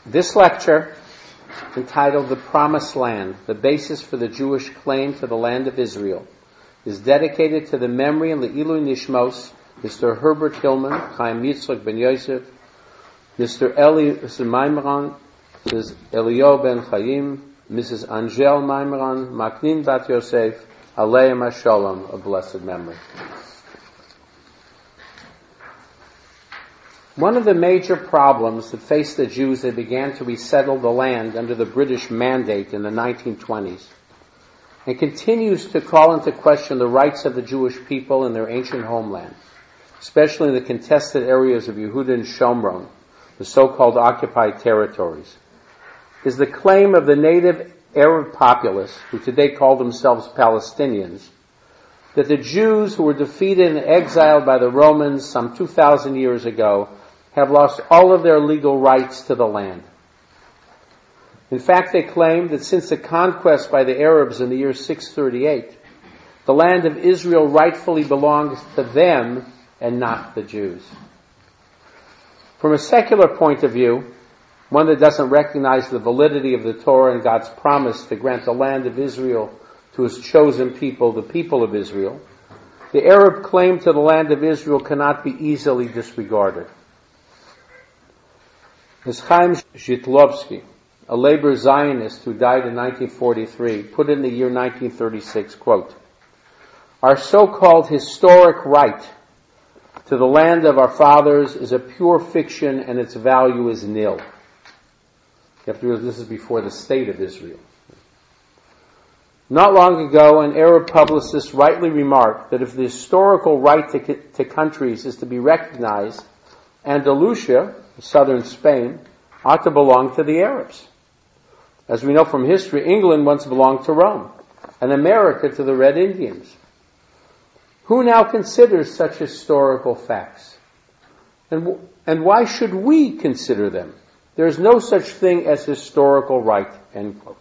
This lecture, entitled The Promised Land, the basis for the Jewish claim to the land of Israel, is dedicated to the memory and Le'ilui Nishmos, Mr. Herbert Hillman, Chaim Yitzchak ben Yosef, Mr. Eli Maimran, Mrs. Elio ben Chaim, Mrs. Angel Maimran, Maknin bat Yosef, Aleim HaShalom, of blessed memory. One of the major problems that faced the Jews that began to resettle the land under the British Mandate in the 1920s, and continues to call into question the rights of the Jewish people in their ancient homeland, especially in the contested areas of Yehuda and Shomron, the so-called occupied territories, is the claim of the native Arab populace, who today call themselves Palestinians, that the Jews who were defeated and exiled by the Romans some 2,000 years ago have lost all of their legal rights to the land. In fact, they claim that since the conquest by the Arabs in the year 638, the land of Israel rightfully belongs to them and not the Jews. From a secular point of view, one that doesn't recognize the validity of the Torah and God's promise to grant the land of Israel to His chosen people, the people of Israel, the Arab claim to the land of Israel cannot be easily disregarded. As Chaim Zhitlovsky, a labor Zionist who died in 1943, put in the year 1936, quote, "Our so-called historic right to the land of our fathers is a pure fiction and its value is nil." You have to realize this is before the state of Israel. Not long ago, an Arab publicist rightly remarked that if the historical right to countries is to be recognized, Andalusia, southern Spain, ought to belong to the Arabs. As we know from history, England once belonged to Rome, and America to the Red Indians. Who now considers such historical facts? And why should we consider them? There is no such thing as historical right, end quote.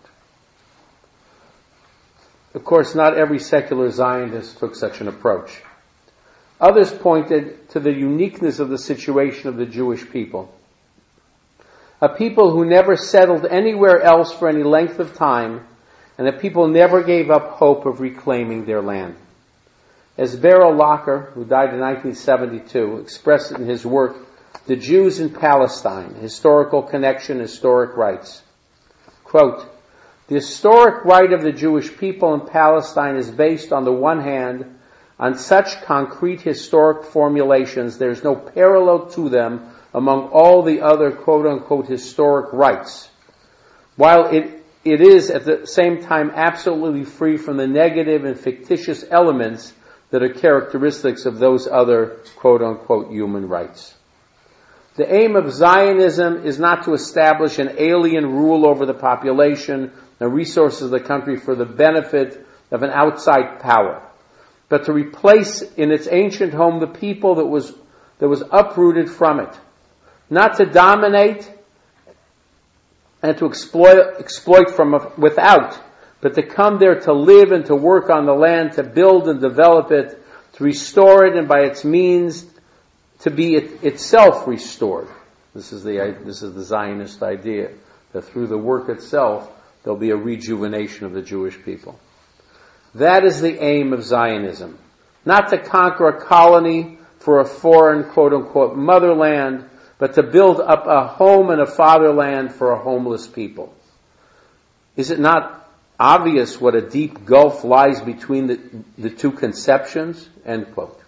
Of course, not every secular Zionist took such an approach. Others pointed to the uniqueness of the situation of the Jewish people. A people who never settled anywhere else for any length of time, and a people never gave up hope of reclaiming their land. As Beryl Locker, who died in 1972, expressed it in his work, The Jews in Palestine, Historical Connection, Historic Rights. Quote, "The historic right of the Jewish people in Palestine is based, on the one hand, on such concrete historic formulations there is no parallel to them among all the other quote-unquote historic rights, while it is at the same time absolutely free from the negative and fictitious elements that are characteristics of those other quote-unquote human rights. The aim of Zionism is not to establish an alien rule over the population and resources of the country for the benefit of an outside power, but to replace in its ancient home the people that was uprooted from it, not to dominate and to exploit from without, but to come there to live and to work on the land, to build and develop it, to restore it, and by its means to be itself restored." This is the Zionist idea, that through the work itself there'll be a rejuvenation of the Jewish people. That is the aim of Zionism. Not to conquer a colony for a foreign, quote-unquote, motherland, but to build up a home and a fatherland for a homeless people. Is it not obvious what a deep gulf lies between the two conceptions? End quote.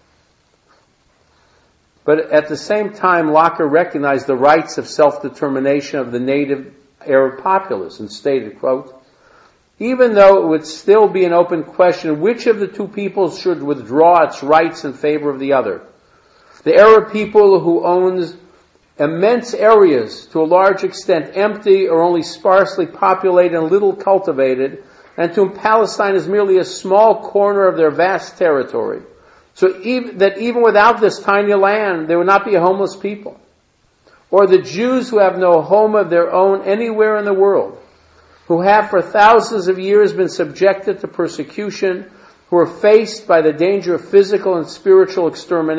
But at the same time, Locker recognized the rights of self-determination of the native Arab populace and stated, quote, "Even though it would still be an open question which of the two peoples should withdraw its rights in favor of the other, the Arab people who owns immense areas, to a large extent empty or only sparsely populated and little cultivated, and to whom Palestine is merely a small corner of their vast territory, so even without this tiny land, there would not be a homeless people. Or the Jews who have no home of their own anywhere in the world, who have for thousands of years been subjected to persecution, who are faced by the danger of physical and spiritual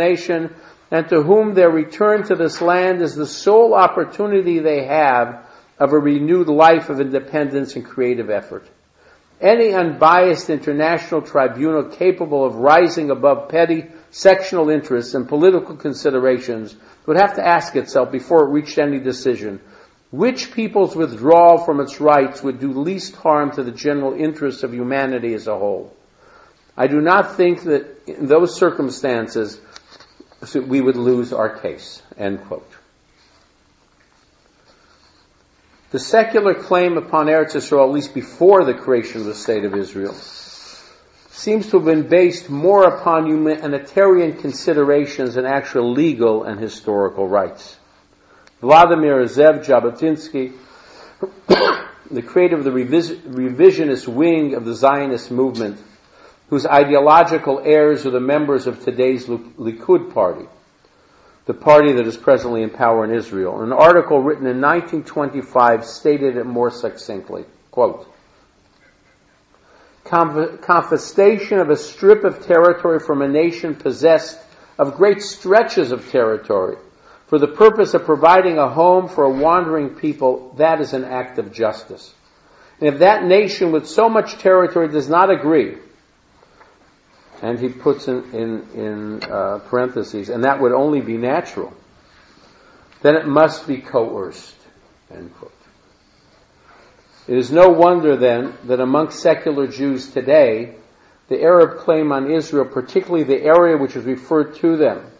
extermination, and to whom their return to this land is the sole opportunity they have of a renewed life of independence and creative effort. Any unbiased international tribunal capable of rising above petty sectional interests and political considerations would have to ask itself before it reached any decision, which people's withdrawal from its rights would do least harm to the general interests of humanity as a whole. I do not think that in those circumstances we would lose our case. End quote. The secular claim upon Eretz Yisrael, at least before the creation of the State of Israel, seems to have been based more upon humanitarian considerations than actual legal and historical rights. Vladimir Zev Jabotinsky, the creator of the revisionist wing of the Zionist movement, whose ideological heirs are the members of today's Likud party, the party that is presently in power in Israel. An article written in 1925 stated it more succinctly, quote, confiscation of a strip of territory from a nation possessed of great stretches of territory for the purpose of providing a home for a wandering people, that is an act of justice. And if that nation with so much territory does not agree, and he puts in parentheses, and that would only be natural, then it must be coerced. End quote. It is no wonder then that amongst secular Jews today, the Arab claim on Israel, particularly the area which is referred to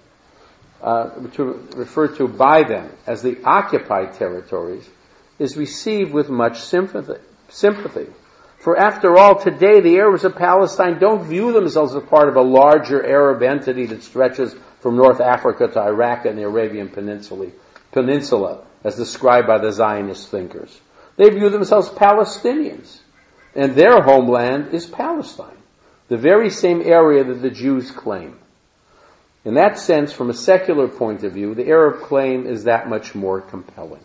by them as the occupied territories, is received with much sympathy. For after all, today the Arabs of Palestine don't view themselves as part of a larger Arab entity that stretches from North Africa to Iraq and the Arabian Peninsula, as described by the Zionist thinkers. They view themselves Palestinians, and their homeland is Palestine, the very same area that the Jews claim. In that sense, from a secular point of view, the Arab claim is that much more compelling.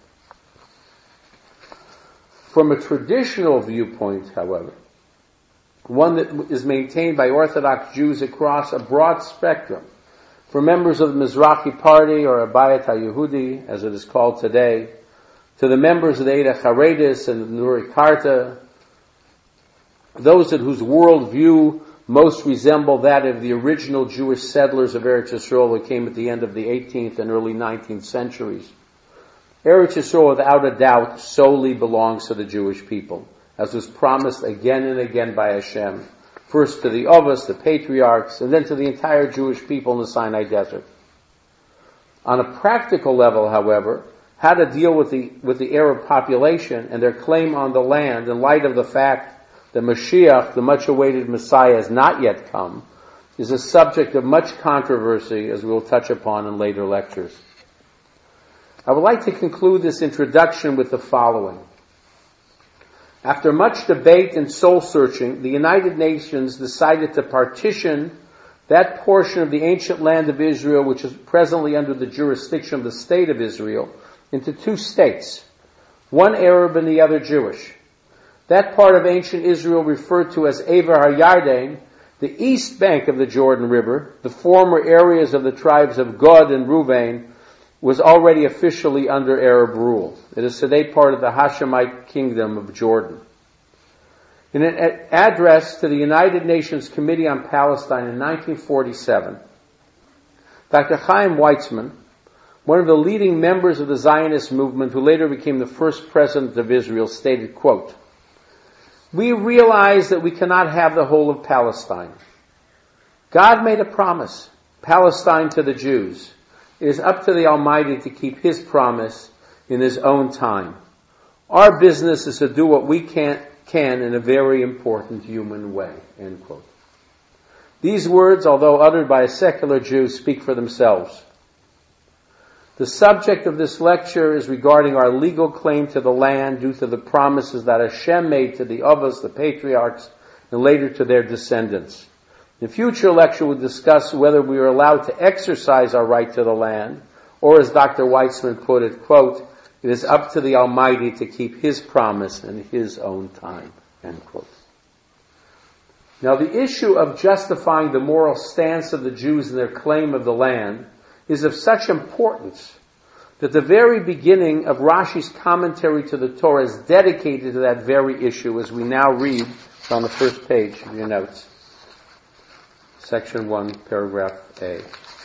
From a traditional viewpoint, however, one that is maintained by Orthodox Jews across a broad spectrum, from members of the Mizrahi Party, or Abayat HaYehudi, as it is called today, to the members of the Eidah Charedis and the Nuri Karta, those whose worldview most resemble that of the original Jewish settlers of Eretz Yisrael who came at the end of the 18th and early 19th centuries. Eretz Yisrael, without a doubt, solely belongs to the Jewish people, as was promised again and again by Hashem, first to the Avos, the patriarchs, and then to the entire Jewish people in the Sinai Desert. On a practical level, however, how to deal with the Arab population and their claim on the land in light of the fact that Mashiach, the much-awaited Messiah, has not yet come, is a subject of much controversy, as we will touch upon in later lectures. I would like to conclude this introduction with the following. After much debate and soul-searching, the United Nations decided to partition that portion of the ancient land of Israel, which is presently under the jurisdiction of the State of Israel, into two states, one Arab and the other Jewish. That part of ancient Israel referred to as Ever HaYarden, the east bank of the Jordan River, the former areas of the tribes of Gad and Reuven, was already officially under Arab rule. It is today part of the Hashemite kingdom of Jordan. In an address to the United Nations Committee on Palestine in 1947, Dr. Chaim Weizmann, one of the leading members of the Zionist movement who later became the first president of Israel, stated, quote, "We realize that we cannot have the whole of Palestine. God made a promise, Palestine to the Jews. It is up to the Almighty to keep His promise in His own time. Our business is to do what we can in a very important human way." End quote. These words, although uttered by a secular Jew, speak for themselves. The subject of this lecture is regarding our legal claim to the land due to the promises that Hashem made to the Avos, the patriarchs, and later to their descendants. In future lecture we'll discuss whether we are allowed to exercise our right to the land, or as Dr. Weizmann put it, quote, "It is up to the Almighty to keep His promise in His own time." End quote. Now the issue of justifying the moral stance of the Jews in their claim of the land is of such importance that the very beginning of Rashi's commentary to the Torah is dedicated to that very issue, as we now read on the first page of your notes. Section 1, paragraph A.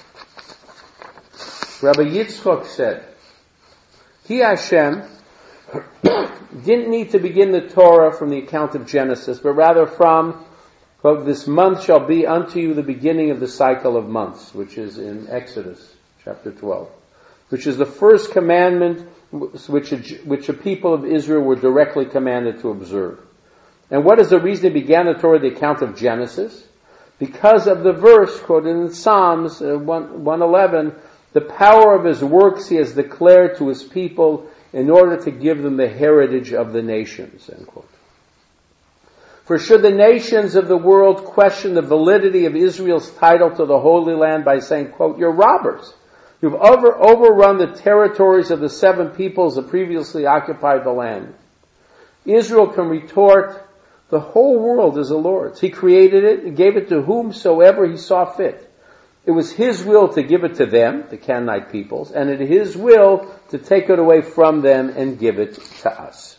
Rabbi Yitzchok said, He Hashem didn't need to begin the Torah from the account of Genesis, but rather from, quote, this month shall be unto you the beginning of the cycle of months, which is in Exodus chapter 12, which is the first commandment which the people of Israel were directly commanded to observe. And what is the reason he began the Torah, the account of Genesis? Because of the verse quoted in Psalms 111, the power of his works he has declared to his people in order to give them the heritage of the nations, end quote. For should the nations of the world question the validity of Israel's title to the Holy Land by saying, quote, you're robbers. You've overrun the territories of the 7 peoples that previously occupied the land. Israel can retort, the whole world is the Lord's. He created it and gave it to whomsoever he saw fit. It was his will to give it to them, the Canaanite peoples, and it is his will to take it away from them and give it to us.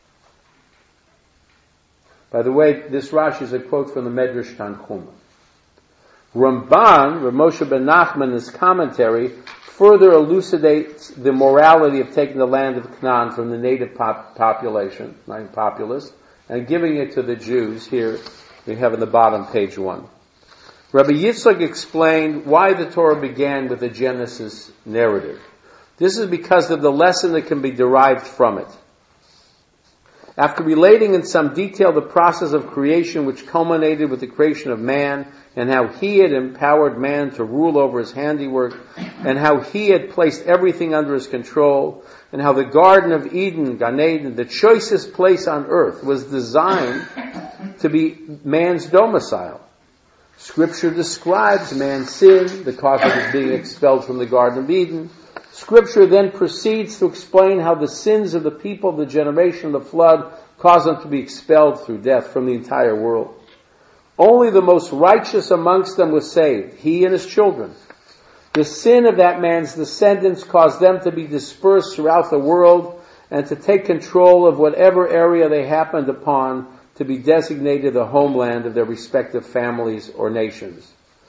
By the way, this Rashi is a quote from the Medrash Tanchuma. Ramban, Rav Moshe ben Nachman, in his commentary, further elucidates the morality of taking the land of Canaan from the native population, populace, and giving it to the Jews. Here we have in the bottom, page 1. Rabbi Yitzchak explained why the Torah began with the Genesis narrative. This is because of the lesson that can be derived from it. After relating in some detail the process of creation which culminated with the creation of man, and how he had empowered man to rule over his handiwork, and how he had placed everything under his control, and how the Garden of Eden, Gan Eden, the choicest place on earth, was designed to be man's domicile. Scripture describes man's sin, the cause of his being expelled from the Garden of Eden. Scripture then proceeds to explain how the sins of the people of the generation of the flood caused them to be expelled through death from the entire world. Only the most righteous amongst them was saved, he and his children. The sin of that man's descendants caused them to be dispersed throughout the world and to take control of whatever area they happened upon to be designated the homeland of their respective families or nations.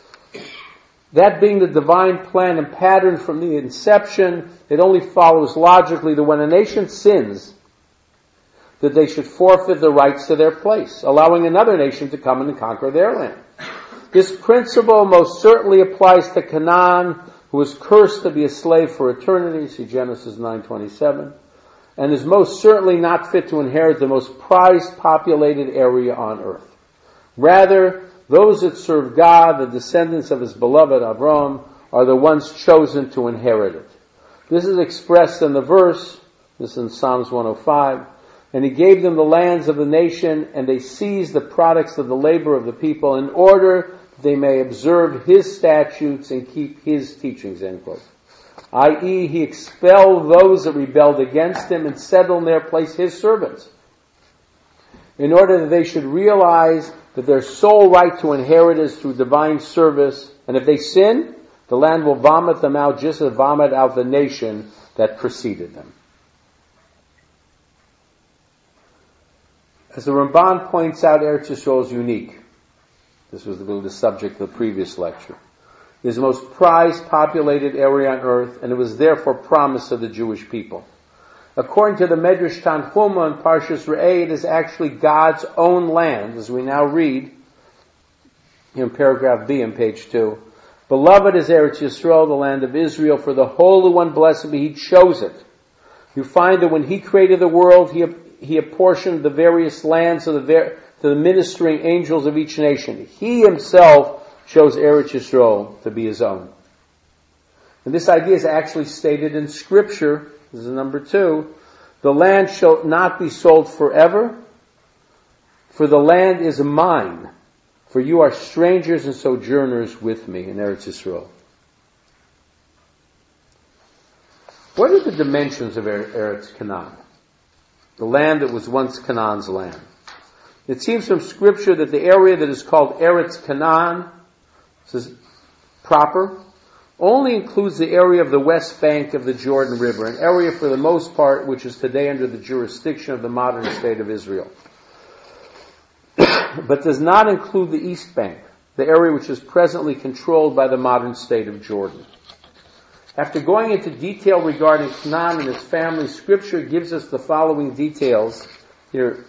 That being the divine plan and pattern from the inception, it only follows logically that when a nation sins, that they should forfeit the rights to their place, allowing another nation to come in and conquer their land. This principle most certainly applies to Canaan, who was cursed to be a slave for eternity, see Genesis 9:27, and is most certainly not fit to inherit the most prized populated area on earth. Rather, those that serve God, the descendants of his beloved Avram, are the ones chosen to inherit it. This is expressed in the verse, this is in Psalms 105, and he gave them the lands of the nation, and they seized the products of the labor of the people in order that they may observe his statutes and keep his teachings, end quote. I.e., he expelled those that rebelled against him and settled in their place his servants, in order that they should realize that their sole right to inherit is through divine service, and if they sin, the land will vomit them out just as it vomited out the nation that preceded them. As the Ramban points out, Eretz Yisrael is unique. This was the subject of the previous lecture. It is the most prized populated area on earth, and it was therefore promised to the Jewish people. According to the Medrash Tanchuma and Parshas Re'eh, it is actually God's own land, as we now read in paragraph B on page 2. Beloved is Eretz Yisrael, the land of Israel, for the Holy One, blessed be He, chose it. You find that when He created the world, He apportioned the various lands to the ministering angels of each nation. He Himself chose Eretz Yisrael to be His own. And this idea is actually stated in Scripture. This is number 2. The land shall not be sold forever, for the land is mine, for you are strangers and sojourners with me in Eretz Yisrael. What are the dimensions of Eretz Canaan? The land that was once Canaan's land. It seems from Scripture that the area that is called Eretz Canaan, this is proper, only includes the area of the west bank of the Jordan River, an area for the most part which is today under the jurisdiction of the modern state of Israel, but does not include the east bank, the area which is presently controlled by the modern state of Jordan. After going into detail regarding Canaan and his family, Scripture gives us the following details. Here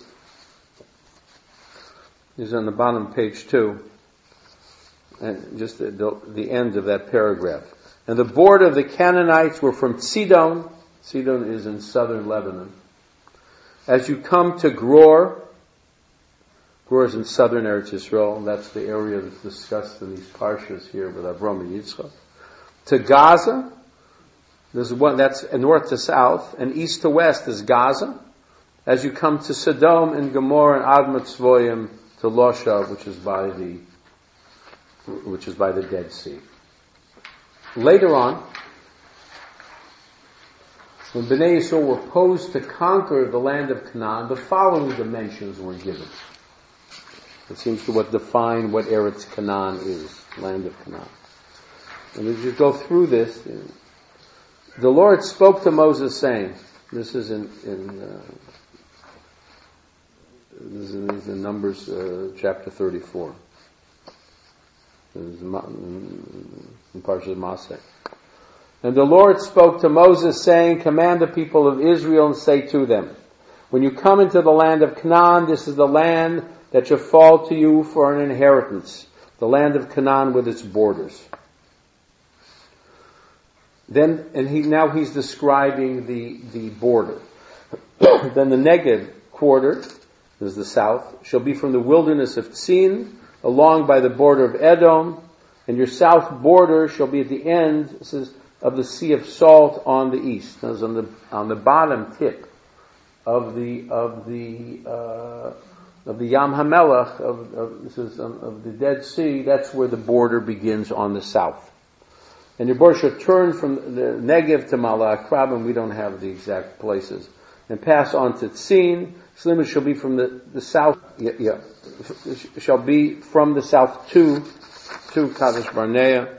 is on the bottom of page 2, and just the end of that paragraph. And the border of the Canaanites were from Sidon. Sidon is in southern Lebanon. As you come to Gror, Gror is in southern Eretz Yisrael, and that's the area that's discussed in these parshas here with Avram and Yitzchak. To Gaza, there's one that's north to south, and east to west is Gaza. As you come to Sodom and Gomorrah and Admat Tzvoyim, to Losha, which is by the Dead Sea. Later on, when Bnei Yisrael were posed to conquer the land of Canaan, the following dimensions were given. It seems to define what Eretz Canaan is, land of Canaan. And as you go through this, the Lord spoke to Moses saying, this is in Numbers chapter 34. In Parshas Maseh. And the Lord spoke to Moses saying, command the people of Israel and say to them, when you come into the land of Canaan, this is the land that shall fall to you for an inheritance, the land of Canaan with its borders. Then, now he's describing the border. Then the Negev quarter, is the south, shall be from the wilderness of Tzin, along by the border of Edom, and your south border shall be at the end, it says, of the Sea of Salt on the east. That is on the bottom tip of the Yam HaMelech, of the Dead Sea. That's where the border begins on the south. And your border shall turn from the Negev to Ma'ala Akrab, and we don't have the exact places, and pass on to Tzin. Its limit shall be from the south. Shall be from the south to Kadesh Barnea.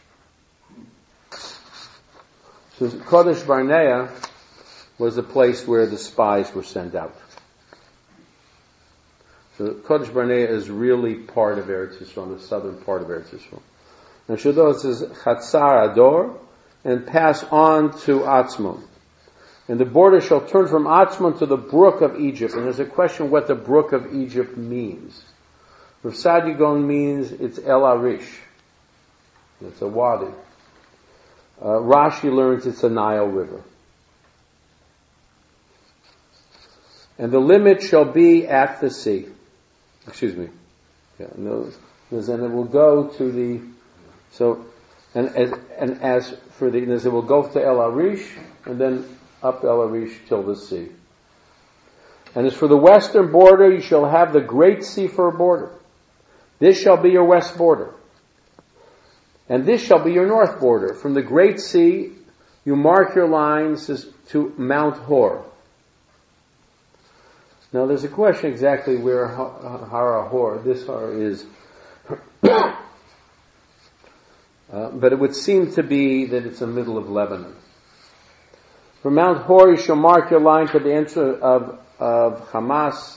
So Kadesh Barnea was the place where the spies were sent out. So Kadesh Barnea is really part of Eretz Yisrael, the southern part of Eretz Yisrael. And Shaddai says Chatzar Ador, and pass on to Atzmon. And the border shall turn from Atzmon to the brook of Egypt. And there's a question what the brook of Egypt means. Rav Saadia Gaon means it's El Arish. It's a wadi. Rashi learns it's a Nile river. And the limit shall be at the sea. Excuse me. Yeah, and it will go to the, so, and as for the, it will go to El Arish, and then up El Arish till the sea. And as for the western border, you shall have the great sea for a border. This shall be your west border. And this shall be your north border. From the great sea, you mark your lines to Mount Hor. Now there's a question exactly where Har Hor, this Har is, but it would seem to be that it's in the middle of Lebanon. From Mount Hor you shall mark your line to the entrance of Hamos,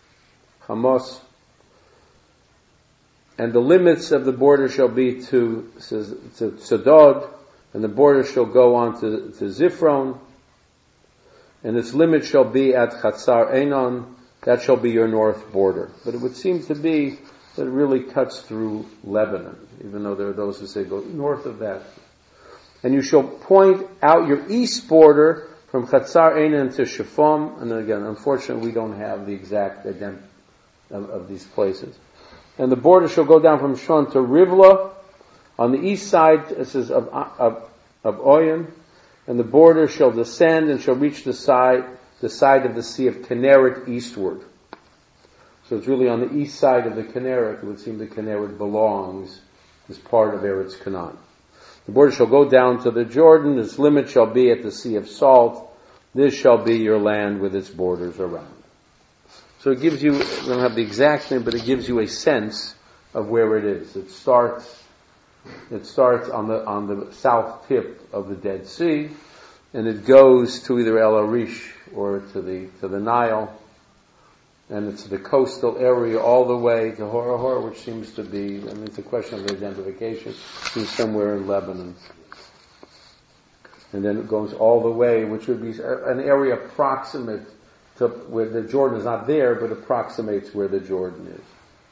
and the limits of the border shall be to Tzadod, and the border shall go on to Zifron, and its limit shall be at Chatzar Einon. That shall be your north border. But it would seem to be that it really cuts through Lebanon, even though there are those who say go north of that. And you shall point out your east border from Chatzar Einon to Shefom. And again, unfortunately, we don't have the exact identity of these places. And the border shall go down from Shon to Rivla. On the east side, it says, of Oyen. And the border shall descend and shall reach the side of the Sea of Kinneret eastward. So it's really on the east side of the Kinneret. It would seem the Kinneret belongs as part of Eretz Canaan. The border shall go down to the Jordan. Its limit shall be at the Sea of Salt. This shall be your land with its borders around. So it gives you, we don't have the exact thing, but it gives you a sense of where it is. It starts It starts on the south tip of the Dead Sea, and it goes to either El Arish or to the Nile, and it's the coastal area all the way to Hor, which seems to be, it's a question of identification, seems somewhere in Lebanon. And then it goes all the way, which would be an area approximate to where the Jordan is not there, but approximates where the Jordan is.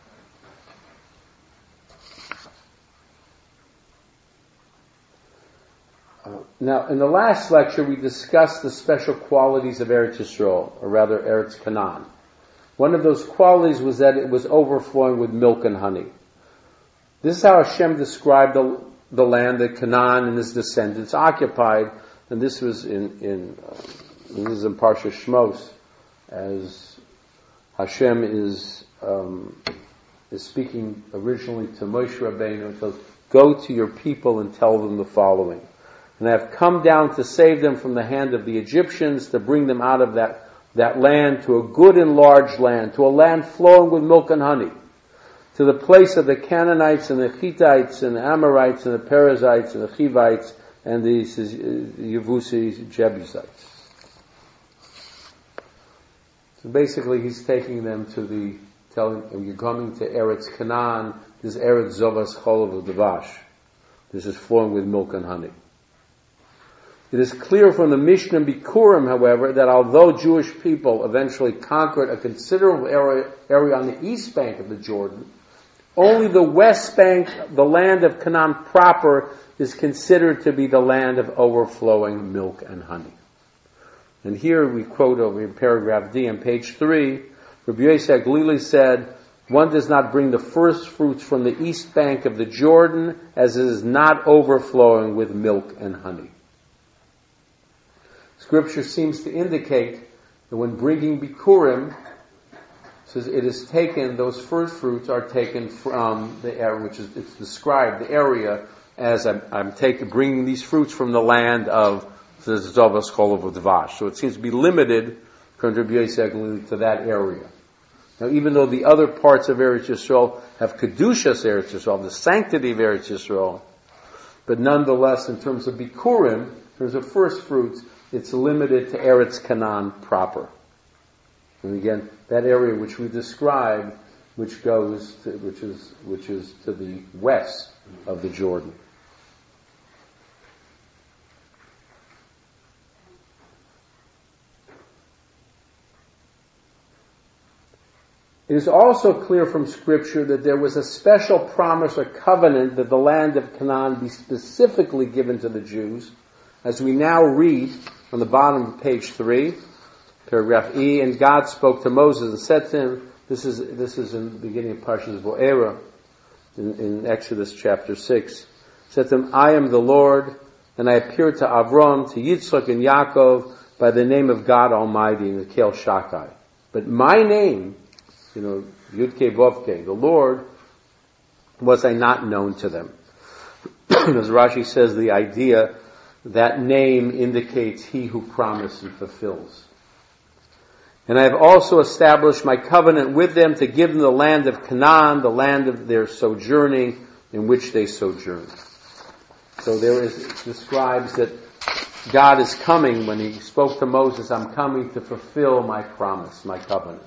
Now, in the last lecture, we discussed the special qualities of Eretz Yisrael, or rather Eretz Canaan. One of those qualities was that it was overflowing with milk and honey. This is how Hashem described the land that Canaan and his descendants occupied, and this was in Parsha Shmos, as Hashem is speaking originally to Moshe Rabbeinu. It says, "Go to your people and tell them the following. And I have come down to save them from the hand of the Egyptians, to bring them out of that land to a good and large land, to a land flowing with milk and honey, to the place of the Canaanites and the Hittites and the Amorites and the Perizzites and the Hivites and the Yevusi Jebusites." So basically he's taking them telling them, you're coming to Eretz Canaan, this is Eretz Zovas Cholav Davash. This is flowing with milk and honey. It is clear from the Mishnah Bikurim, however, that although Jewish people eventually conquered a considerable area on the east bank of the Jordan, only the west bank, the land of Canaan proper, is considered to be the land of overflowing milk and honey. And here we quote over in paragraph D on page 3, Rabbi Yosef Glili said, "One does not bring the first fruits from the east bank of the Jordan, as it is not overflowing with milk and honey." Scripture seems to indicate that when bringing Bikurim, it says it is taken, those first fruits are taken from the area, which is, it's described, the area, as I'm bringing these fruits from the land of Zovas Cholav Dvash. So it seems to be limited, according to Rabbi Yosef Glili, to that area. Now, even though the other parts of Eretz Yisrael have Kedushas Eretz Yisrael, the sanctity of Eretz Yisrael, but nonetheless, in terms of Bikurim, in terms of first fruits, it's limited to Eretz Canaan proper. And again, that area which we described, which is to the west of the Jordan. It is also clear from Scripture that there was a special promise or covenant that the land of Canaan be specifically given to the Jews, as we now read on the bottom of page 3, paragraph E, "And God spoke to Moses and said to him," this is in the beginning of Parshas Bo'era, in Exodus chapter 6, said to him, "I am the Lord, and I appeared to Avram, to Yitzchak and Yaakov by the name of God Almighty in the Kel Shakai. But my name," Yud-Kei Vov-Kei, the Lord, "was I not known to them." As Rashi says, the idea that name indicates he who promised and fulfills. "And I have also established my covenant with them to give them the land of Canaan, the land of their sojourning in which they sojourn." So it describes that God is coming. When he spoke to Moses, "I'm coming to fulfill my promise, my covenant."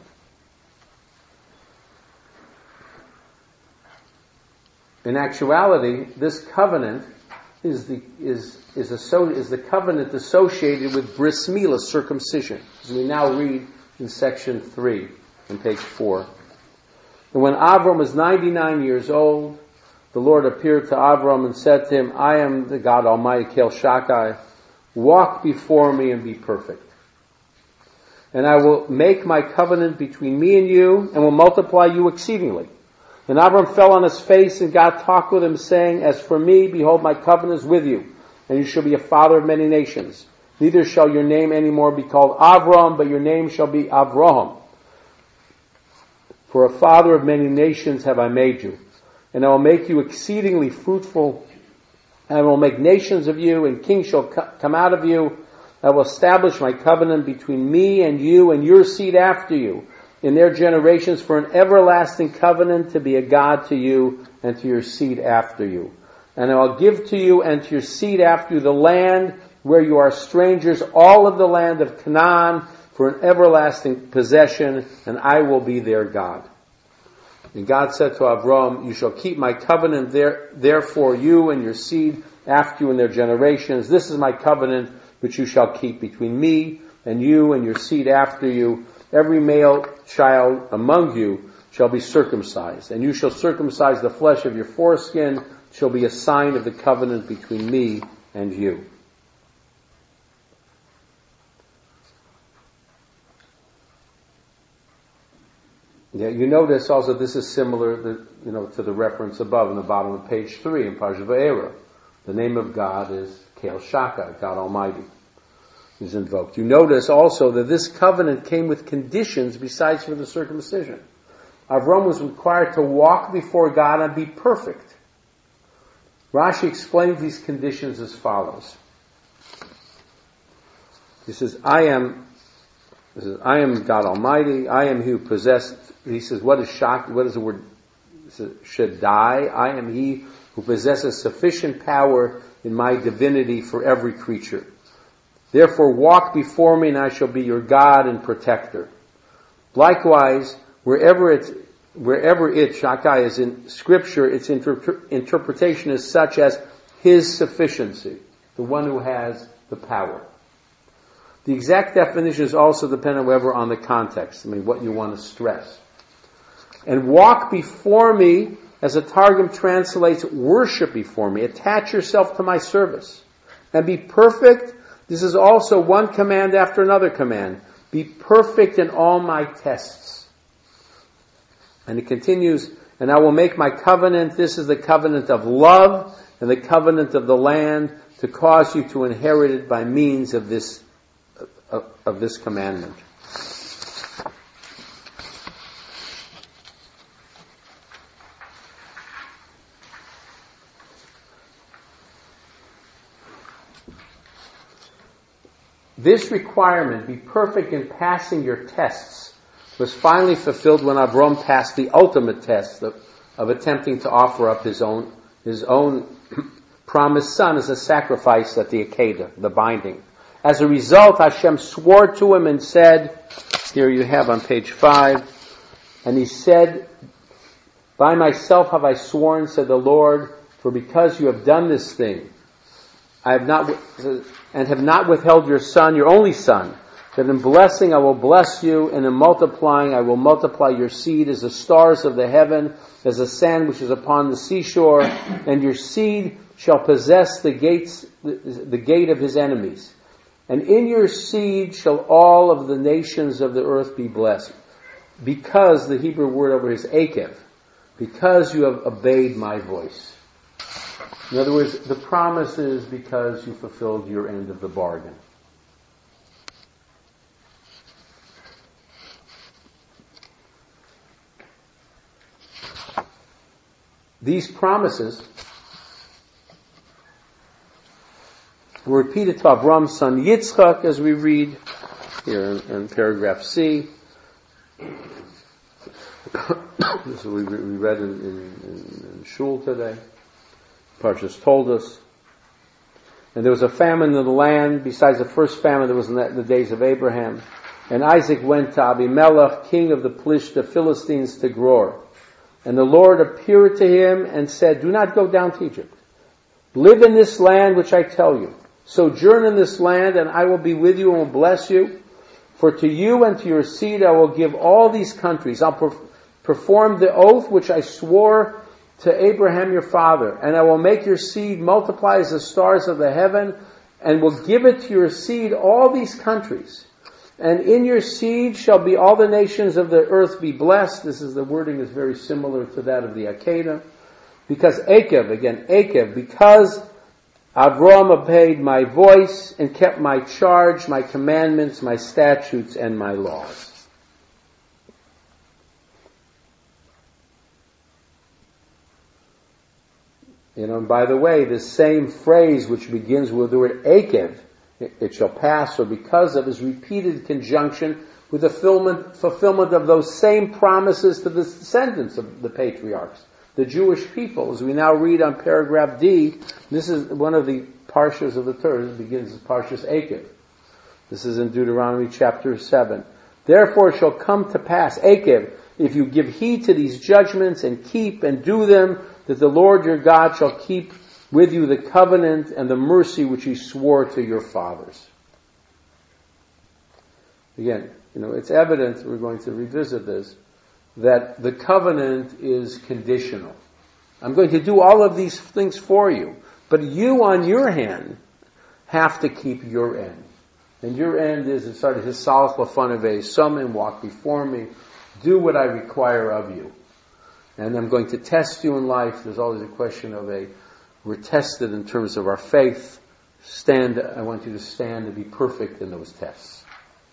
In actuality, this covenant is the covenant associated with bris milah, circumcision, as we now read in section 3 on page 4. "And when Avram was 99 years old, the Lord appeared to Avram and said to him, I am the God Almighty, Kel Shakai, walk before me and be perfect. And I will make my covenant between me and you, and will multiply you exceedingly. And Avram fell on his face, and God talked with him, saying, As for me, behold, my covenant is with you, and you shall be a father of many nations. Neither shall your name any more be called Avram, but your name shall be Avraham. For a father of many nations have I made you. And I will make you exceedingly fruitful, and I will make nations of you, and kings shall come out of you. I will establish my covenant between me and you and your seed after you, in their generations, for an everlasting covenant, to be a God to you and to your seed after you. and I'll give to you and to your seed after you the land where you are strangers, all of the land of Canaan, for an everlasting possession, and I will be their God. And God said to Avram, you shall keep my covenant therefore you and your seed after you in their generations. This is my covenant which you shall keep between me and you and your seed after you. Every male child among you shall be circumcised, and you shall circumcise the flesh of your foreskin. It shall be a sign of the covenant between me and you. Yeah, you notice also this is similar, to the reference above in the bottom of page 3 in Parshat Va'era. The name of God is Kel Shaka, God Almighty, is invoked. You notice also that this covenant came with conditions besides for the circumcision. Avram was required to walk before God and be perfect. Rashi explains these conditions as follows. He says, I am God Almighty. I am he who possessed. He says, what is Shak? What is the word? Shaddai. I am he who possesses sufficient power in my divinity for every creature. Therefore walk before me and I shall be your God and protector. Likewise, wherever it, Shakai, is in Scripture, its interpretation is such as his sufficiency, the one who has the power. The exact definition is also dependent, however, on the context. What you want to stress. And walk before me, as the Targum translates, worship before me. Attach yourself to my service. And be perfect. This is also one command after another command. Be perfect in all my tests. And it continues, and I will make my covenant. This is the covenant of love and the covenant of the land to cause you to inherit it by means of this commandment. This requirement, be perfect in passing your tests, was finally fulfilled when Avram passed the ultimate test of attempting to offer up his own promised son as a sacrifice at the Akedah, the binding. As a result, Hashem swore to him and said, here you have on page 5, and he said, by myself have I sworn, said the Lord, for because you have done this thing, I have not withheld your son, your only son, that in blessing I will bless you, and in multiplying I will multiply your seed as the stars of the heaven, as the sand which is upon the seashore, and your seed shall possess the gate of his enemies. And in your seed shall all of the nations of the earth be blessed. Because, the Hebrew word over here is akev, because you have obeyed my voice. In other words, the promise is because you fulfilled your end of the bargain. These promises were repeated to Avram's son Yitzchak, as we read here in paragraph C. This is what we read in Shul today. Parshas told us. And there was a famine in the land, besides the first famine that was in the days of Abraham. And Isaac went to Abimelech, king of the Philistines, to Gerar. And the Lord appeared to him and said, do not go down to Egypt. Live in this land which I tell you. Sojourn in this land, and I will be with you and will bless you. For to you and to your seed I will give all these countries. I'll perform the oath which I swore to Abraham your father. And I will make your seed multiply as the stars of the heaven, and will give it to your seed all these countries. And in your seed shall be all the nations of the earth be blessed. The wording is very similar to that of the Akedah. Because because Avram obeyed my voice and kept my charge, my commandments, my statutes, and my laws. And by the way, this same phrase which begins with the word akev, it shall pass, or because of, is repeated in conjunction with the fulfillment of those same promises to the descendants of the patriarchs. the Jewish people. As we now read on paragraph D, this is one of the parshas of the Torah. It begins as Parshas Akev. This is in Deuteronomy chapter 7. Therefore it shall come to pass, Akev, if you give heed to these judgments and keep and do them, that the Lord your God shall keep with you the covenant and the mercy which he swore to your fathers. Again, it's evident, we're going to revisit this, that the covenant is conditional. I'm going to do all of these things for you, but you on your hand have to keep your end. And your end is, it started his salach lafanavei, summon, walk before me, do what I require of you. And I'm going to test you in life. There's always a question of we're tested in terms of our faith. I want you to stand and be perfect in those tests.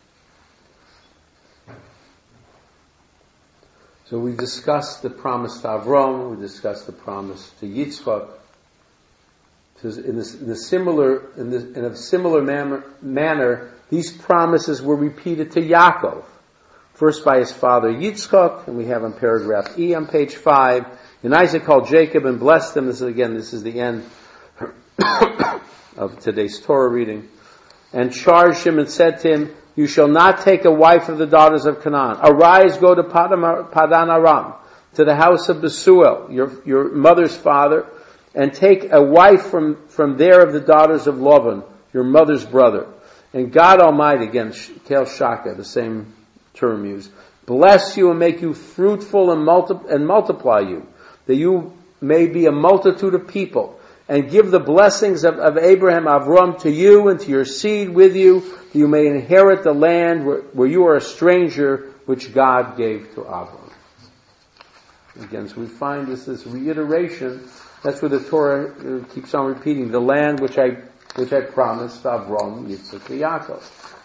So we discussed the promise to Avram, we discussed the promise to Yitzchak. In a similar manner, these promises were repeated to Yaakov. First by his father Yitzchak, and we have on paragraph E on page 5. And Isaac called Jacob and blessed him. This is the end of today's Torah reading. And charged him and said to him, you shall not take a wife of the daughters of Canaan. Arise, go to Padan Aram, to the house of Besuel, your mother's father, and take a wife from there of the daughters of Lavan, your mother's brother. And God Almighty, again, Kel Shaka, the same term used, bless you and make you fruitful and multiply you, that you may be a multitude of people, and give the blessings of Abraham, Avram, to you and to your seed with you, that you may inherit the land where you are a stranger, which God gave to Avram. Again, so we find this reiteration. That's where the Torah keeps on repeating, the land which I promised to Avram, Yitzchak, and Yaakov.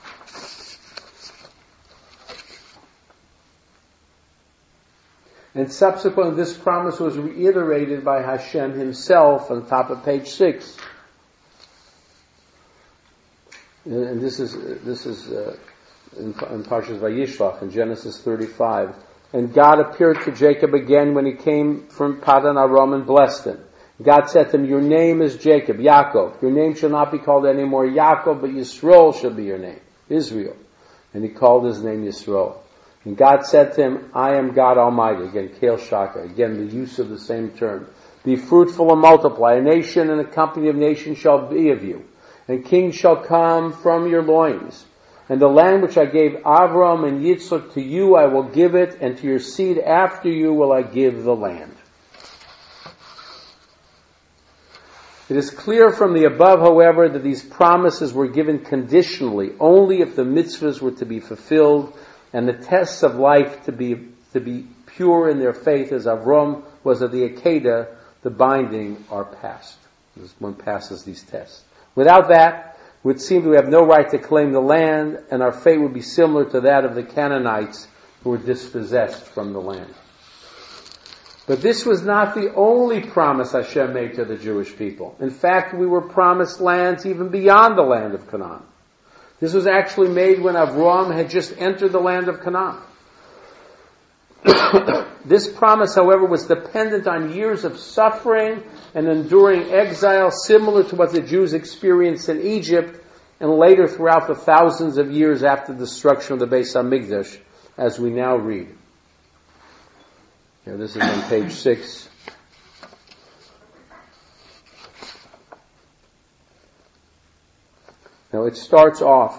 And subsequently, this promise was reiterated by Hashem himself on top of page 6. And this is in Parshas Vayishlach in Genesis 35. And God appeared to Jacob again when he came from Padan Aram and blessed him. God said to him, your name is Jacob, Yaakov. Your name shall not be called anymore Yaakov, but Yisrael shall be your name, Israel. And he called his name Yisrael. And God said to him, I am God Almighty. Again, Kel Shaka. Again, the use of the same term. Be fruitful and multiply. A nation and a company of nations shall be of you. And kings shall come from your loins. And the land which I gave Avram and Yitzchak to you, I will give it, and to your seed after you will I give the land. It is clear from the above, however, that these promises were given conditionally, only if the mitzvahs were to be fulfilled, and the tests of life to be pure in their faith, as Avram was at the Akedah, the binding are passed. One passes these tests. Without that, it would seem we have no right to claim the land, and our fate would be similar to that of the Canaanites who were dispossessed from the land. But this was not the only promise Hashem made to the Jewish people. In fact, we were promised lands even beyond the land of Canaan. This was actually made when Avram had just entered the land of Canaan. This promise, however, was dependent on years of suffering and enduring exile, similar to what the Jews experienced in Egypt and later throughout the thousands of years after the destruction of the Beis HaMikdash, as we now read. Here, this is on page 6. Now it starts off.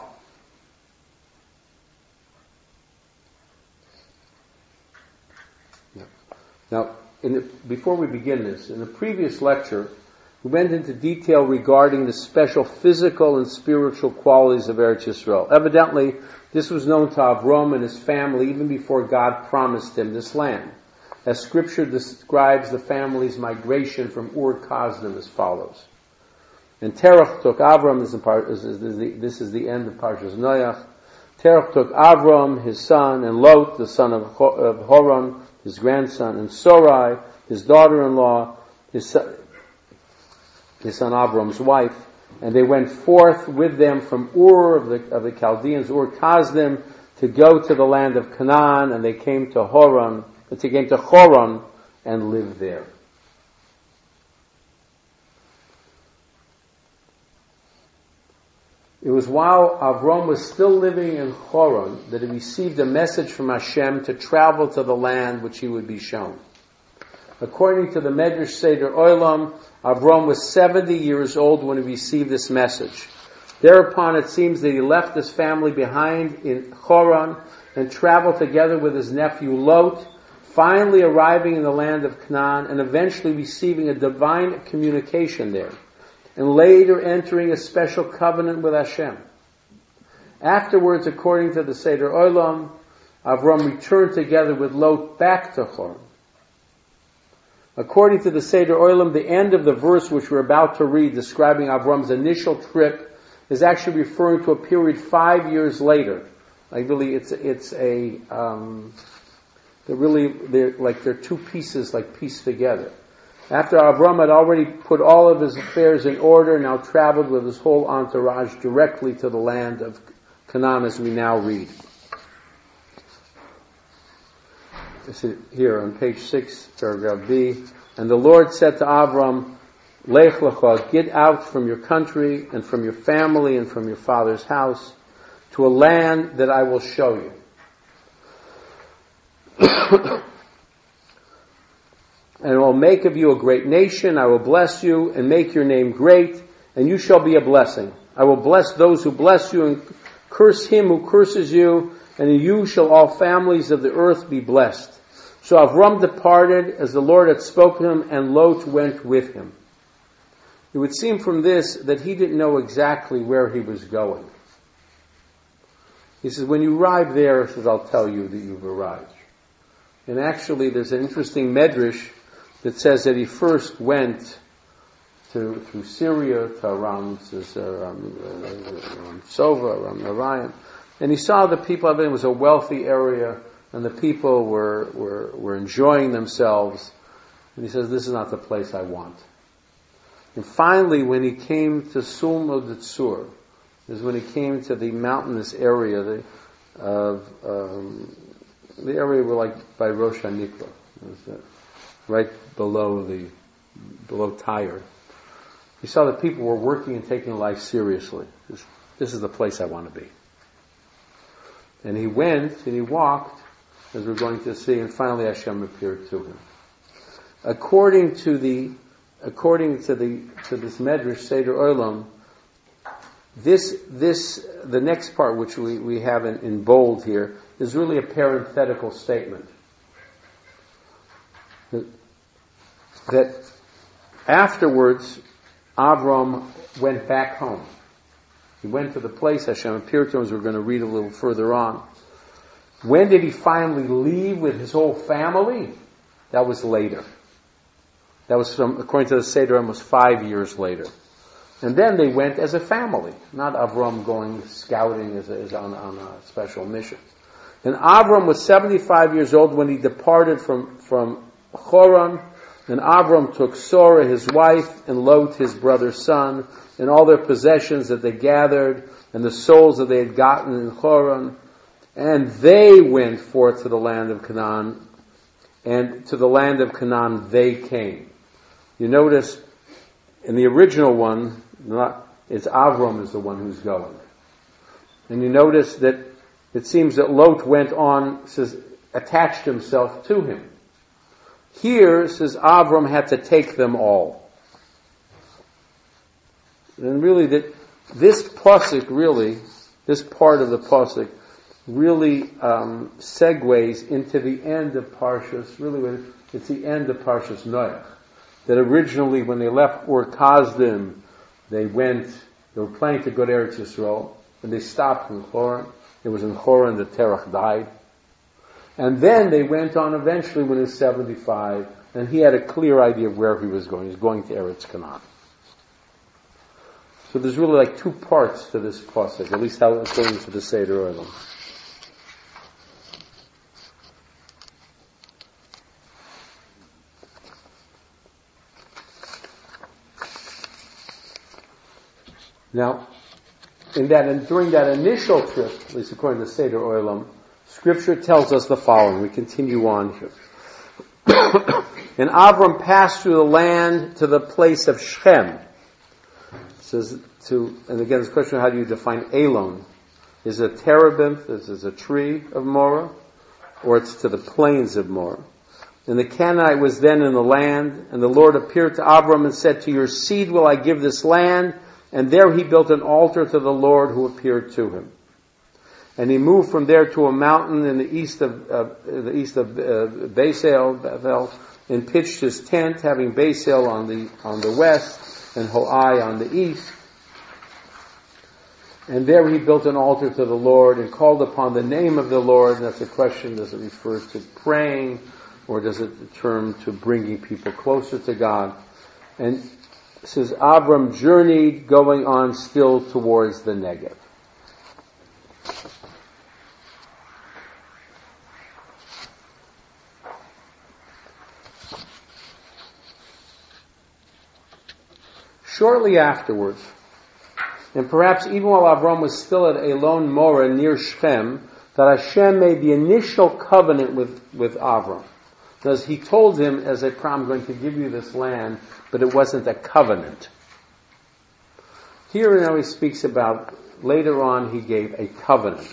Now, before we begin this, in the previous lecture, we went into detail regarding the special physical and spiritual qualities of Eretz Yisrael. Evidently, this was known to Avram and his family even before God promised him this land. As Scripture describes the family's migration from Ur Kasdim as follows. And Terach took Avram, this is the end of Parshas Noach. Terach took Avram, his son, and Lot, the son of Horon, his grandson, and Sarai, his daughter-in-law, his son Avram's wife, and they went forth with them from Ur of the Chaldeans, Ur Kasdim, to go to the land of Canaan, and they came to Choron, and live there. It was while Avram was still living in Choron that he received a message from Hashem to travel to the land which he would be shown. According to the Medrash Seder Olam, Avram was 70 years old when he received this message. Thereupon it seems that he left his family behind in Choron and traveled together with his nephew Lot, finally arriving in the land of Canaan and eventually receiving a divine communication there, and later entering a special covenant with Hashem. Afterwards, according to the Seder Olam, Avram returned together with Lot back to Choron. According to the Seder Olam, the end of the verse which we're about to read, describing Avram's initial trip, is actually referring to a period 5 years later. Like really, they're two pieces like pieced together. After Avram had already put all of his affairs in order, now traveled with his whole entourage directly to the land of Canaan, as we now read. This is here on page 6, paragraph B. And the Lord said to Avram, Lech lecha, get out from your country and from your family and from your father's house to a land that I will show you. And I will make of you a great nation. I will bless you and make your name great, and you shall be a blessing. I will bless those who bless you and curse him who curses you, and in you shall all families of the earth be blessed. So Avram departed as the Lord had spoken to him, and Lot went with him. It would seem from this that he didn't know exactly where he was going. He says, when you arrive there, he says, I'll tell you that you've arrived. And actually, there's an interesting medrash that says that he first went through Syria to Aram Sova, Aram Narayan, and he saw the people. It was a wealthy area, and the people were enjoying themselves. And he says, "This is not the place I want." And finally, when he came to Sulmo Tzur, is when he came to the mountainous area the area where, like by Rosh Hanikla, right below Tyre. He saw that people were working and taking life seriously. This is the place I want to be. And he went and he walked, as we're going to see, and finally Hashem appeared to him. According to this Medrash Seder Olam, the next part which we have in bold here is really a parenthetical statement. That afterwards, Avram went back home. He went to the place Hashem appeared to him, as we're going to read a little further on. When did he finally leave with his whole family? That was later. That was according to the Seder, almost 5 years later. And then they went as a family, not Avram going scouting as on a special mission. And Avram was 75 years old when he departed from Choron, and Avram took Sorah his wife, and Lot his brother's son, and all their possessions that they gathered, and the souls that they had gotten in Choron, and they went forth to the land of Canaan, and to the land of Canaan they came. You notice, in the original one, it's Avram is the one who's going. And you notice that it seems that Lot went on, says, attached himself to him. Here, says, Avram had to take them all. And really, this pasuk really, this part of the pasuk, really segues into the end of Parshas, really, it's the end of Parshas Noach. That originally, when they left Ur Kasdim, they were planning to go to Eretz Yisrael, and they stopped in Choron. It was in Choron that Terach died. And then they went on eventually when he was 75, and he had a clear idea of where he was going. He was going to Eretz Canaan. So there's really like two parts to this pasuk, at least how it's going to the Seder Olam. Now, during that initial trip, at least according to Seder Olam, Scripture tells us the following. We continue on here. And Avram passed through the land to the place of Shechem. It says and again, this question, how do you define Elon? Is it a terebinth? Is it a tree of Moreh? Or it's to the plains of Moreh? And the Canaanite was then in the land, and the Lord appeared to Abram and said, to your seed will I give this land. And there he built an altar to the Lord who appeared to him. And he moved from there to a mountain in the east of Bethel, and pitched his tent, having Bethel on the west and Hoai on the east. And there he built an altar to the Lord and called upon the name of the Lord. And that's a question, does it refer to praying, or does it refer to bringing people closer to God? And it says, Abram journeyed, going on still towards the Negev. Shortly afterwards, and perhaps even while Avram was still at Elon Moreh near Shechem, that Hashem made the initial covenant with Avram. Because he told him, as I promised, I'm going to give you this land, but it wasn't a covenant. Here now he speaks about, later on he gave a covenant.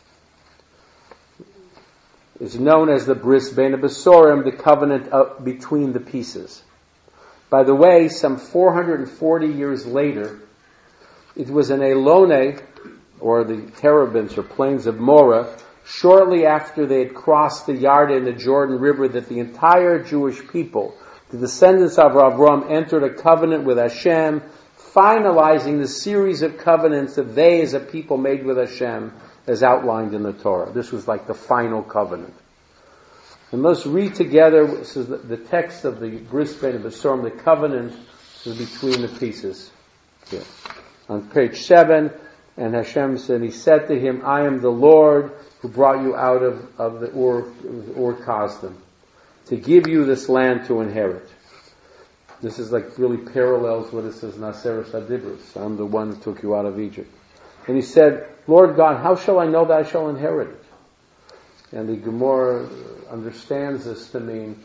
It's known as the Bris Bein HaBesorim, the covenant between the pieces. By the way, some 440 years later, it was in Elone, or the terebinths or plains of Moreh, shortly after they had crossed the Yarden, the Jordan River, that the entire Jewish people, the descendants of Avram, entered a covenant with Hashem, finalizing the series of covenants that they as a people made with Hashem as outlined in the Torah. This was like the final covenant. And let's read together, this is the text of the Bris Bein HaBesorim, the covenant is between the pieces. Here. On page 7, and Hashem said, he said to him, I am the Lord who brought you out of the Ur Kasdim, to give you this land to inherit. This is like really parallels what it says, Naseres HaDibros. I'm the one who took you out of Egypt. And he said, Lord God, how shall I know that I shall inherit it? And the Gemara understands this to mean,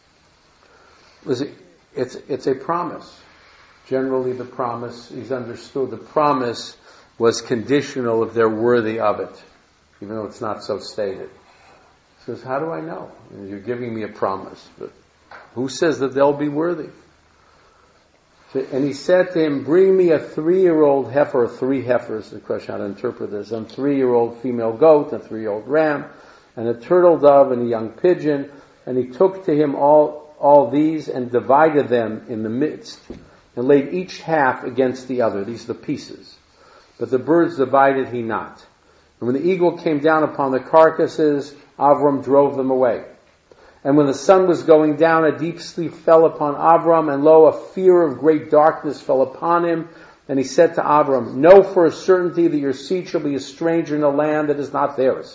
it's a promise. Generally the promise is understood. The promise was conditional if they're worthy of it, even though it's not so stated. He says, how do I know? And you're giving me a promise, but who says that they'll be worthy? And he said to him, bring me a 3-year-old heifer, 3 heifers, the question how to interpret this, a 3-year-old female goat, a 3-year-old ram, and a turtle dove, and a young pigeon. And he took to him all these and divided them in the midst, and laid each half against the other. These are the pieces. But the birds divided he not. And when the eagle came down upon the carcasses, Avram drove them away. And when the sun was going down, a deep sleep fell upon Avram, and lo, a fear of great darkness fell upon him. And he said to Avram, know for a certainty that your seed shall be a stranger in a land that is not theirs.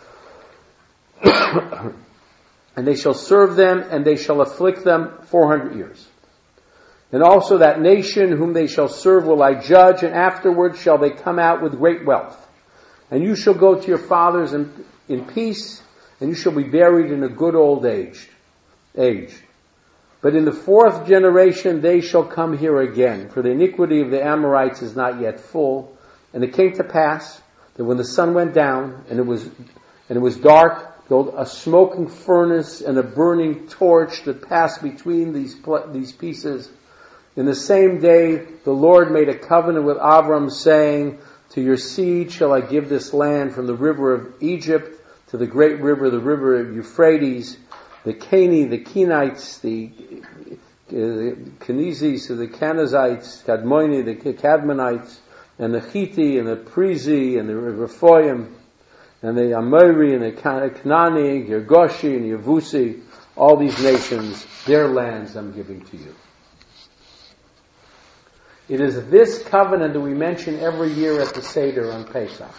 And they shall serve them, and they shall afflict them 400 years. And also that nation whom they shall serve will I judge, and afterwards shall they come out with great wealth. And you shall go to your fathers in peace, and you shall be buried in a good old age. But in the 4th generation they shall come here again, for the iniquity of the Amorites is not yet full. And it came to pass that when the sun went down, and it was dark, a smoking furnace and a burning torch that passed between these pieces. In the same day, the Lord made a covenant with Avram, saying, to your seed shall I give this land from the river of Egypt to the great river, the river of Euphrates, the Cani, the Kenites, the Kenizis, the Kenizzites, Kadmoni, the Kadmonites, and the Chiti, and the Perizi, and the Rephoim, and the Amori, and the Kanani, Girgoshi, and Yevusi, all these nations, their lands I'm giving to you. It is this covenant that we mention every year at the Seder on Pesach.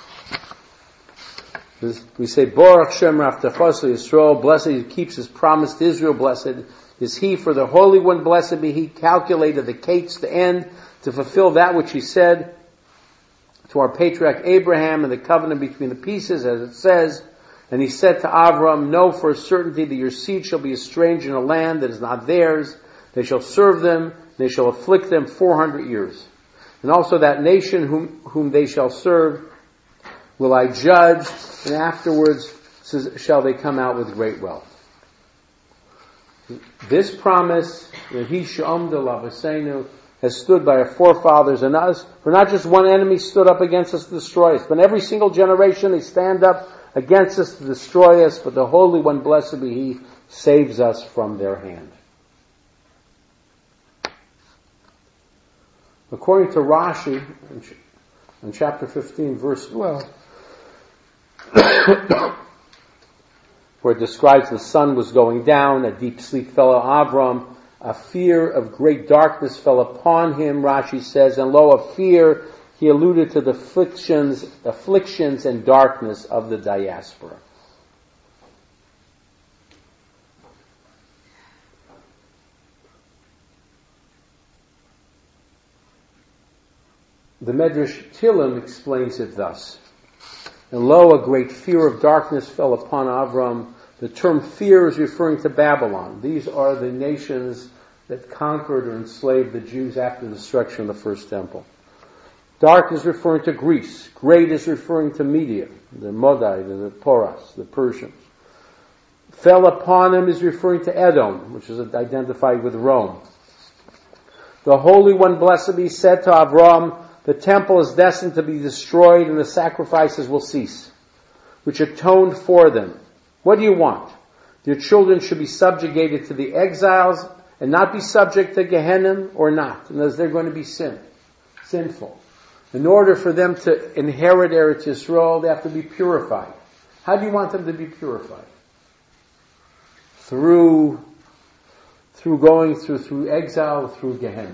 We say, Baruch Shem Raftachos Yisrael, blessed he keeps his promise to Israel, blessed is he, for the Holy One, blessed be he, calculated the gates to end, to fulfill that which he said to our patriarch Abraham, and the covenant between the pieces, as it says, And he said to Avram, know for a certainty that your seed shall be a stranger in a land that is not theirs. They shall serve them, they shall afflict them 400 years. And also that nation whom they shall serve will I judge, and afterwards shall they come out with great wealth. This promise, has stood by our forefathers and us, for not just one enemy stood up against us to destroy us, but every single generation they stand up against us to destroy us, but the Holy One, blessed be He, saves us from their hand. According to Rashi, in chapter 15, verse 12, where it describes the sun was going down, a deep sleep fell on Avram, a fear of great darkness fell upon him, Rashi says, and lo, a fear, he alluded to the afflictions and darkness of the diaspora. The Medrash Tillim explains it thus. And lo, a great fear of darkness fell upon Avram. The term fear is referring to Babylon. These are the nations that conquered or enslaved the Jews after the destruction of the first temple. Dark is referring to Greece. Great is referring to Media, the Modai, the Porus, the Persians. Fell upon him is referring to Edom, which is identified with Rome. The Holy One, blessed be, said to Avram, the temple is destined to be destroyed and the sacrifices will cease, which atoned for them. What do you want? Your children should be subjugated to the exiles and not be subject to Gehenna or not, and as they're going to be sinful. In order for them to inherit Eretz Yisrael, they have to be purified. How do you want them to be purified? Through going through exile, through Gehenna.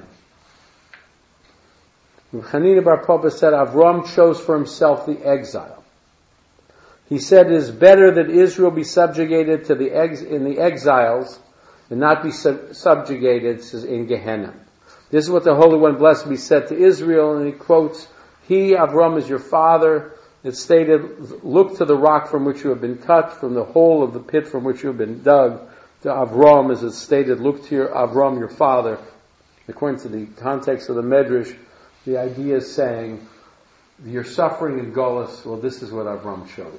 Hanina Bar Papa said Avram chose for himself the exile. He said it is better that Israel be subjugated to in the exiles and not be subjugated in Gehenna. This is what the Holy One, blessed be, said to Israel, and he quotes, He, Avram, is your father. It stated, look to the rock from which you have been cut, from the hole of the pit from which you have been dug. To Avram, as it stated, look to Avram, your father. According to the context of the Medrash, the idea is saying, you're suffering in Golus, well, this is what Avram chose.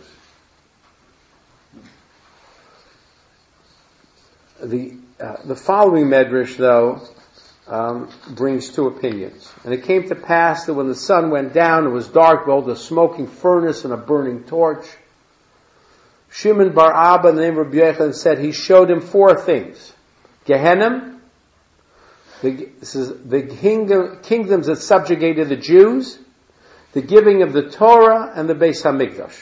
The following Medrash, though, brings two opinions. And it came to pass that when the sun went down, it was dark, behold, a smoking furnace and a burning torch. Shimon bar Abba, the name of Rabbi Yochanan, said he showed him four things. Gehenna, the kingdoms that subjugated the Jews, the giving of the Torah, and the Beis HaMikdash.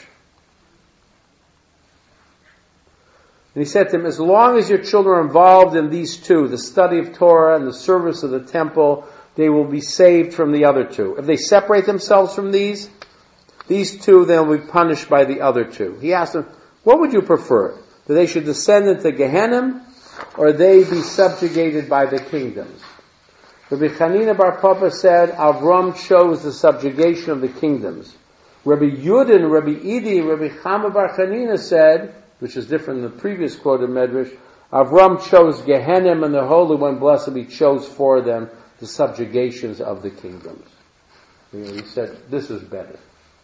And he said to him, as long as your children are involved in these two, the study of Torah and the service of the temple, they will be saved from the other two. If they separate themselves from these two, then will be punished by the other two. He asked them, what would you prefer? That they should descend into Gehenna, or they be subjugated by the kingdoms? Rabbi Hanina Bar Papa said, Avram chose the subjugation of the kingdoms. Rabbi Yudin, Rabbi Idi, Rabbi Chama Bar Hanina said, which is different than the previous quoted Medrash, Avram chose Gehenna, and the Holy One, blessed be, chose for them the subjugations of the kingdoms. He said, this is better.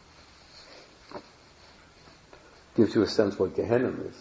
Gives you a sense what Gehenna is.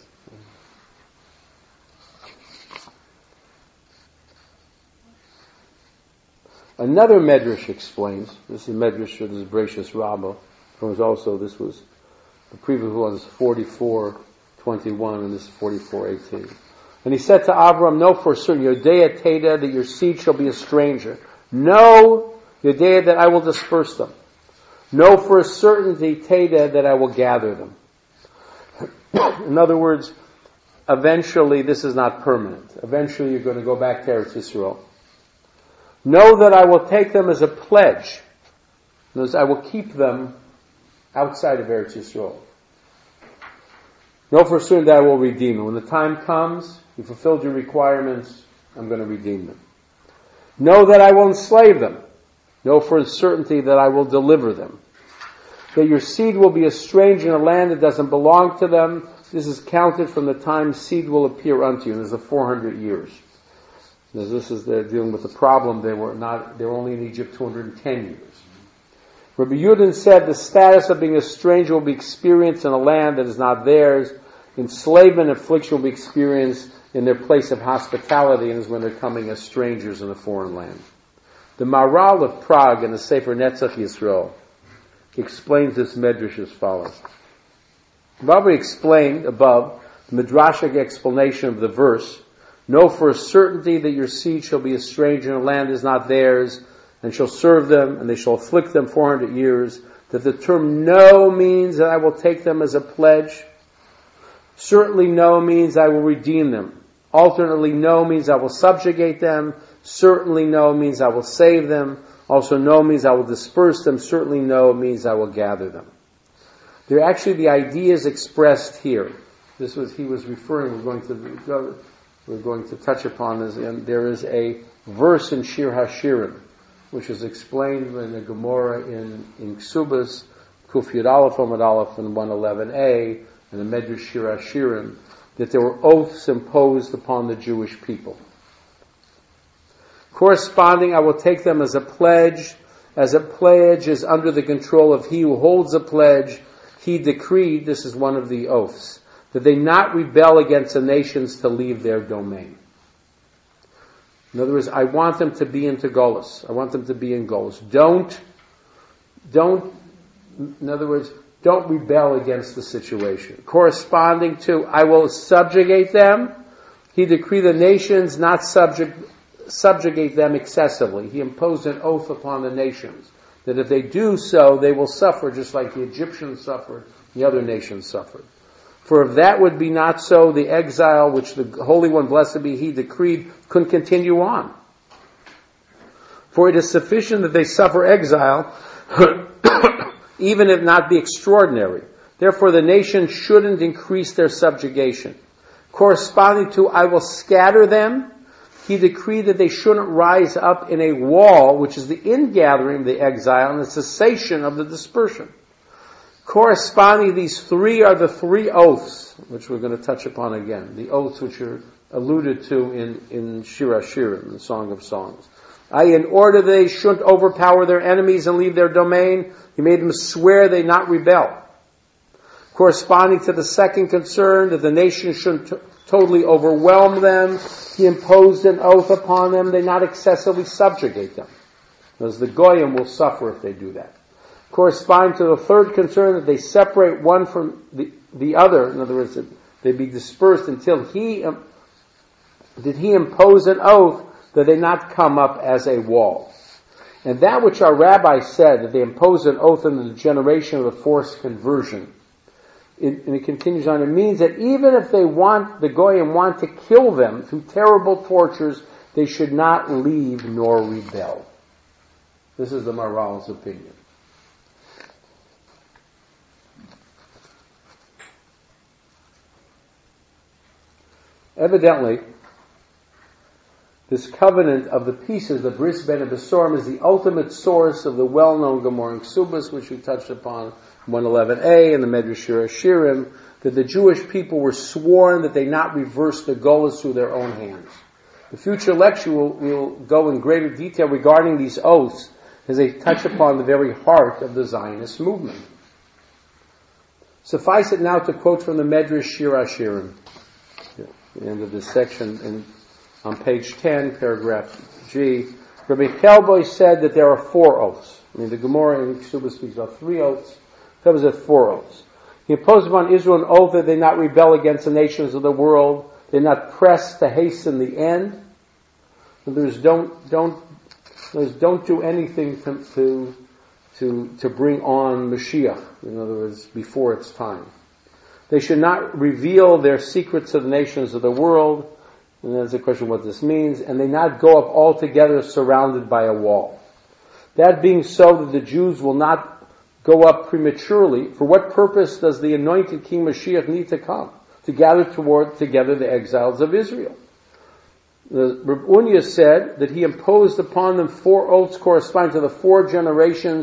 Another Medrash explains, this is Medrash of the Bereshis Rabbah, this was, the previous one was 44:21, and this is 44:18. And he said to Avram, know for certain, Yodea Teda, that your seed shall be a stranger. Know, Yodea, that I will disperse them. Know for a certainty, Teda, that I will gather them. In other words, eventually this is not permanent. Eventually you're going to go back to Eretz Yisrael. Know that I will take them as a pledge. That I will keep them outside of Eretz Yisrael. Know for certain that I will redeem them. When the time comes, you fulfilled your requirements, I'm going to redeem them. Know that I will enslave them. Know for a certainty that I will deliver them. that your seed will be a stranger in a land that doesn't belong to them. This is counted from the time seed will appear unto you. And there's the 400 years. They're dealing with the problem. They were only in Egypt 210 years. Rabbi Yudin said the status of being a stranger will be experienced in a land that is not theirs. Enslavement and affliction will be experienced in their place of hospitality, and is when they're coming as strangers in a foreign land. The Maharal of Prague in the Sefer Netzach Yisrael explains this medrash as follows. I've already explained above the midrashic explanation of the verse. Know for a certainty that your seed shall be a stranger in a land that is not theirs, and shall serve them, and they shall afflict them 400 years. That the term know means that I will take them as a pledge. Certainly know means I will redeem them. Alternately, know means I will subjugate them. Certainly know means I will save them. Also know means I will disperse them. Certainly know means I will gather them. They're actually the ideas expressed here. This was, he was referring, we're going to touch upon this, and there is a verse in Shir HaShirim, which is explained in the Gemara in Ksubas, Kuf Yud Aleph Amud Aleph and 111a, and the Medrash Shir HaShirim, that there were oaths imposed upon the Jewish people. Corresponding, I will take them as a pledge is under the control of he who holds a pledge. He decreed, this is one of the oaths, that they not rebel against the nations to leave their domain. In other words, I want them to be into Golus. I want them to be in Golus. Don't rebel against the situation. Corresponding to, I will subjugate them. He decreed the nations not subjugate them excessively. He imposed an oath upon the nations that if they do so, they will suffer just like the Egyptians suffered, the other nations suffered. For if that would be not so, the exile which the Holy One, blessed be He, decreed couldn't continue on. For it is sufficient that they suffer exile, even if not be extraordinary. Therefore the nation shouldn't increase their subjugation. Corresponding to, I will scatter them, he decreed that they shouldn't rise up in a wall, which is the ingathering of the exile and the cessation of the dispersion. Corresponding, these three are the three oaths, which we're going to touch upon again. The oaths which are alluded to in Shir HaShirim, the Song of Songs. In order they shouldn't overpower their enemies and leave their domain, he made them swear they not rebel. Corresponding to the second concern, that the nation shouldn't totally overwhelm them, he imposed an oath upon them, they not excessively subjugate them. Because the Goyim will suffer if they do that. Corresponding to the third concern, that they separate one from the other, in other words, that they be dispersed until he impose an oath that they not come up as a wall. And that which our rabbi said, that they impose an oath in the generation of the forced conversion, and it continues on, it means that even if the Goyim want to kill them through terrible tortures, they should not leave nor rebel. This is the Maharal's opinion. Evidently, this covenant of the pieces, the Bris Ben Besorim, is the ultimate source of the well-known Gemara in Ksubas, which we touched upon, 111a, and the Medrash Shir HaShirim, that the Jewish people were sworn that they not reverse the Golus through their own hands. The future lecture will go in greater detail regarding these oaths, as they touch upon the very heart of the Zionist movement. Suffice it now to quote from the Medrash Shir HaShirim, the end of this section, on page 10, paragraph G. Rabbi Kelboy said that there are 4 oaths. The Gemara in Ksubas speaks about 3 oaths. Covers it 4 oaths. He imposed upon Israel an oath that they not rebel against the nations of the world, they not press to hasten the end. In other words, don't do anything to bring on Mashiach. In other words, before its time. They should not reveal their secrets to the nations of the world. And there's a question what this means. And they not go up altogether surrounded by a wall. That being so, that the Jews will not go up prematurely. For what purpose does the anointed King Mashiach need to come? To gather together the exiles of Israel. Reb Unya said that he imposed upon them 4 oaths corresponding to the 4 generations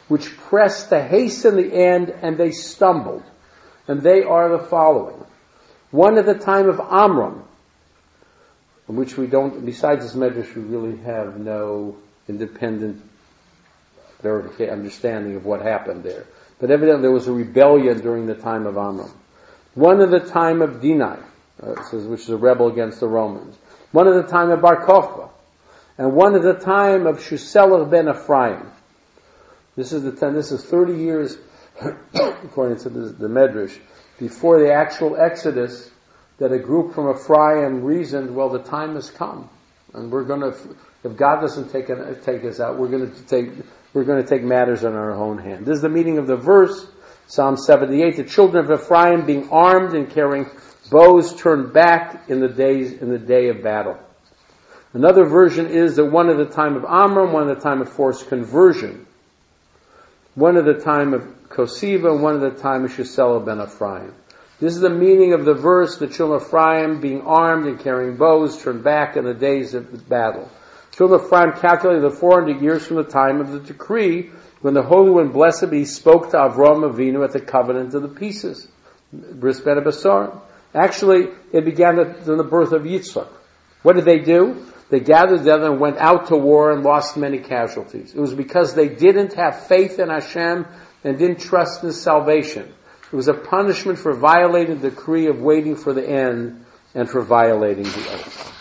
which pressed to hasten the end, and they stumbled. And they are the following. One at the time of Amram, in which we don't, besides this medrash, we really have no independent understanding of what happened there. But evidently there was a rebellion during the time of Amram. One at the time of Dinai, which is a rebel against the Romans. One at the time of Bar Kokhba. And one at the time of Shuselah ben Ephraim. This is 30 years, according to the Medrash, before the actual Exodus, that a group from Ephraim reasoned, well, the time has come, and we're going to, if God doesn't take us out, we're going to take matters in our own hand. This is the meaning of the verse, Psalm 78. The children of Ephraim, being armed and carrying bows, turned back in the day of battle. Another version is that one at the time of Amram, one at the time of forced conversion, one at the time of Kosiva, one at the time of Shuselah ben Ephraim. This is the meaning of the verse, the children of Ephraim, being armed and carrying bows, turned back in the days of the battle. Children of Ephraim calculated the 400 years from the time of the decree, when the Holy One, blessed be, spoke to Avraham Avinu at the covenant of the pieces, Bris Ben Besarim. Actually, it began in the birth of Yitzchak. What did they do? They gathered together and went out to war and lost many casualties. It was because they didn't have faith in Hashem and didn't trust in His salvation. It was a punishment for violating the decree of waiting for the end and for violating the oath.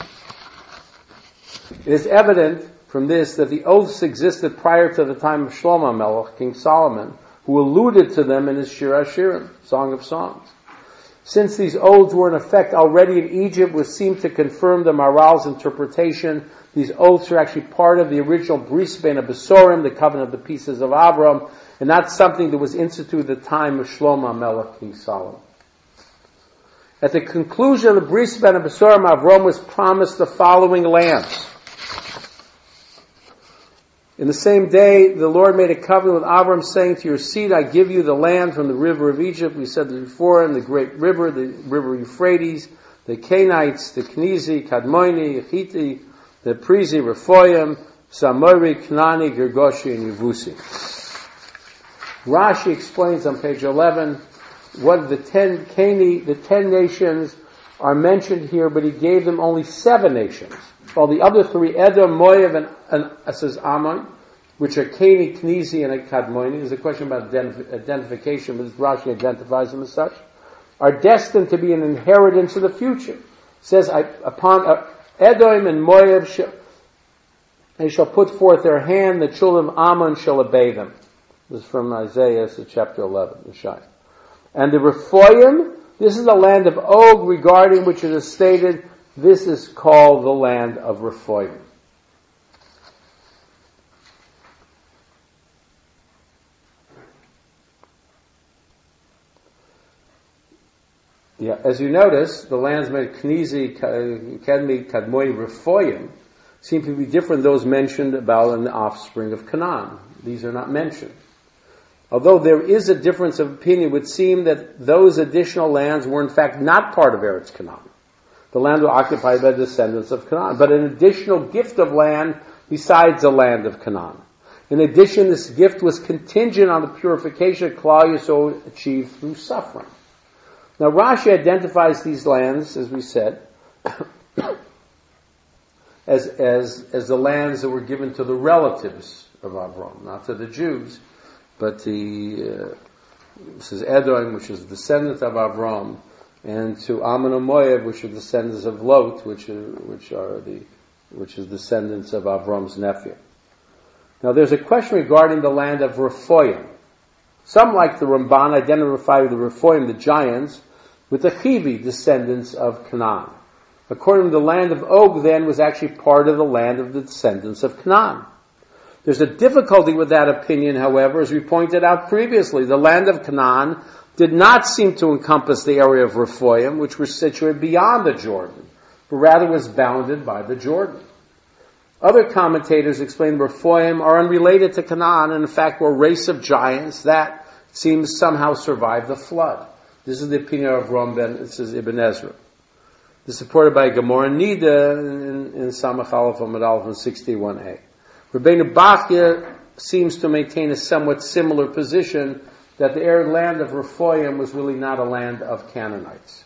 It is evident from this that the oaths existed prior to the time of Shlomo Melech, King Solomon, who alluded to them in his Shir HaShirim, Song of Songs. Since these oaths were in effect already in Egypt, which seemed to confirm the Maharal's interpretation, these oaths are actually part of the original Bris Ben Besarim, the covenant of the pieces of Avram, and not something that was instituted at the time of Shlomo Melech, King Solomon. At the conclusion of the Bris Ben Besarim, Avram was promised the following lands. In the same day, the Lord made a covenant with Avram, saying, to your seed I give you the land from the river of Egypt. We said this before, and the great river, the river Euphrates, the Canaanites, the Kenizi, Kadmoni, Hiti, the Perizi, Rephoim, Samori, Knani, Girgoshi, and Yevusi. Rashi explains on page 11 what the 10 nations are mentioned here, but he gave them only 7 nations. While the other 3, Edom, Moav, and says Ammon, which are Cani, Kenizi, and Kadmoni, there's a question about identification, but Rashi identifies them as such, are destined to be an inheritance of the future. It says, upon Edom and Moav, they shall put forth their hand, the children of Ammon shall obey them. This is from Isaiah, chapter 11, the Shai. And the Rephoim, this is the land of Og, regarding which it is stated, this is called the land of Rephoim. Yeah, as you notice, the lands made Kenizi, Kedmi, Kadmoni, Rephoim seem to be different than those mentioned about in the offspring of Canaan. These are not mentioned. Although there is a difference of opinion, it would seem that those additional lands were in fact not part of Eretz Canaan. The land was occupied by the descendants of Canaan, but an additional gift of land besides the land of Canaan. In addition, this gift was contingent on the purification of Klal Yisrael achieved through suffering. Now Rashi identifies these lands, as we said, as the lands that were given to the relatives of Avram, not to the Jews, but this is Edom, which is the descendant of Avram, and to Ammon and Moav, which are descendants of Lot, which is descendants of Avram's nephew. Now there's a question regarding the land of Rephoim. Some, like the Ramban, identify the Rephoim, the giants, with the Chivi, descendants of Canaan. According to the land of Og, then, was actually part of the land of the descendants of Canaan. There's a difficulty with that opinion, however, as we pointed out previously. The land of Canaan did not seem to encompass the area of Rephoim, which was situated beyond the Jordan, but rather was bounded by the Jordan. Other commentators explain Rephoim are unrelated to Canaan, and in fact were a race of giants that seems somehow survived the flood. This is the opinion of this is Ibn Ezra. This is supported by Gemara Nida in Samach Aleph Amud Aleph in 61a. Rabbeinu Bachya seems to maintain a somewhat similar position, that the arid land of Rephoim was really not a land of Canaanites.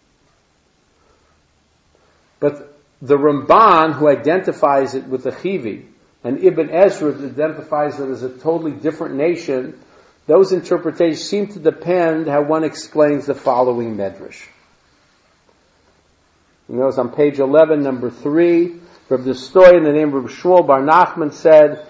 But the Ramban, who identifies it with the Chivi, and Ibn Ezra identifies it as a totally different nation, those interpretations seem to depend how one explains the following medrash. You notice on page 11, number 3, Rabbi Destoy in the name of Rabbi Shmuel Bar Nachman said,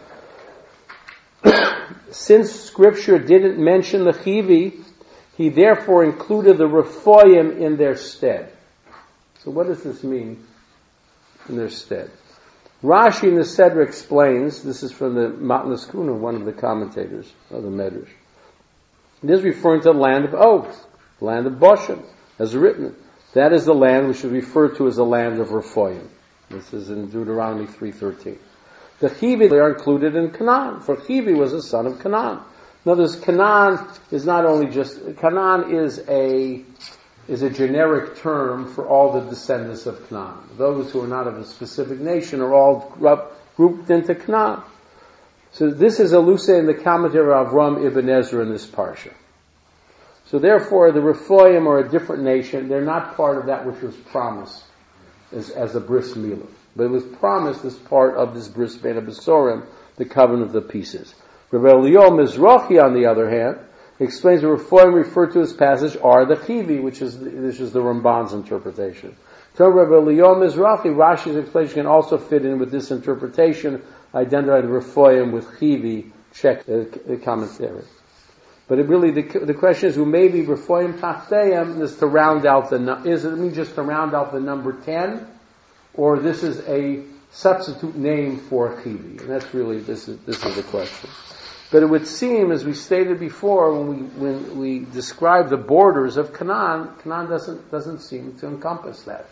since Scripture didn't mention the Chivi, he therefore included the Rephoim in their stead. So what does this mean, in their stead? Rashi in the Sedra explains, this is from the Matnas Kuna, one of the commentators of the Medrash. This is referring to the land of oaks, the land of Bashan, as written. That is the land which is referred to as the land of Rephoim. This is in Deuteronomy 3:13. The Chivi are included in Canaan, for Chivi was a son of Canaan. In other words, Canaan is not only just, Canaan is a generic term for all the descendants of Canaan. Those who are not of a specific nation are all grouped into Canaan. So this is elucidated in the commentary of Avram Ibn Ezra in this parsha. So therefore, the Rephoim are a different nation. They're not part of that which was promised as a bris milah. But it was promised as part of this bris bein habesorim, the covenant of the pieces. Rabbi Elio Mizrahi, on the other hand, explains the Rephoim referred to as passage are the Chivi, which is the Ramban's interpretation. So Rabbi Elio Mizrahi, Rashi's explanation can also fit in with this interpretation, identifying the Rephoim with Chivi, check the commentary. But it really, the question is, who may be Rephoim Tachteim is to round out is it mean just to round out the number 10? Or this is a substitute name for Chivi? And that's really, this is the question. But it would seem, as we stated before, when we describe the borders of Canaan, Canaan doesn't seem to encompass that.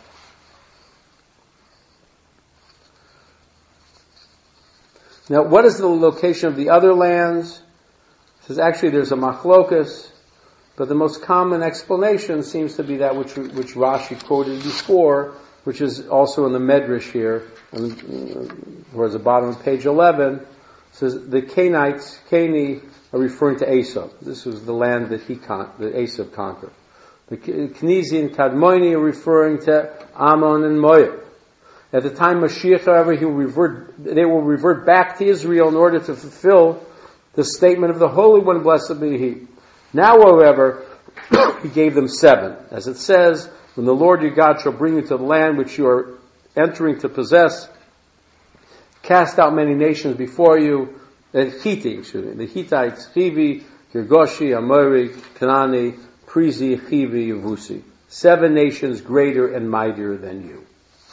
Now, what is the location of the other lands? It says actually there's a machlokas, but the most common explanation seems to be that which Rashi quoted before, which is also in the Medrash here, towards the bottom of page 11. It says the Cani are referring to Esau. This was the land that that Esau conquered. The Kenizi and Kadmoni are referring to Ammon and Moab. At the time Mashiach, however, they will revert back to Israel in order to fulfill the statement of the Holy One, blessed be He. Now, however, He gave them 7. As it says, when the Lord your God shall bring you to the land which you are entering to possess, cast out many nations before you, the Hittites, Chivi, Girgashi, Amori, Kanani, Prizi, Chivi, Yevusi. 7 nations greater and mightier than you.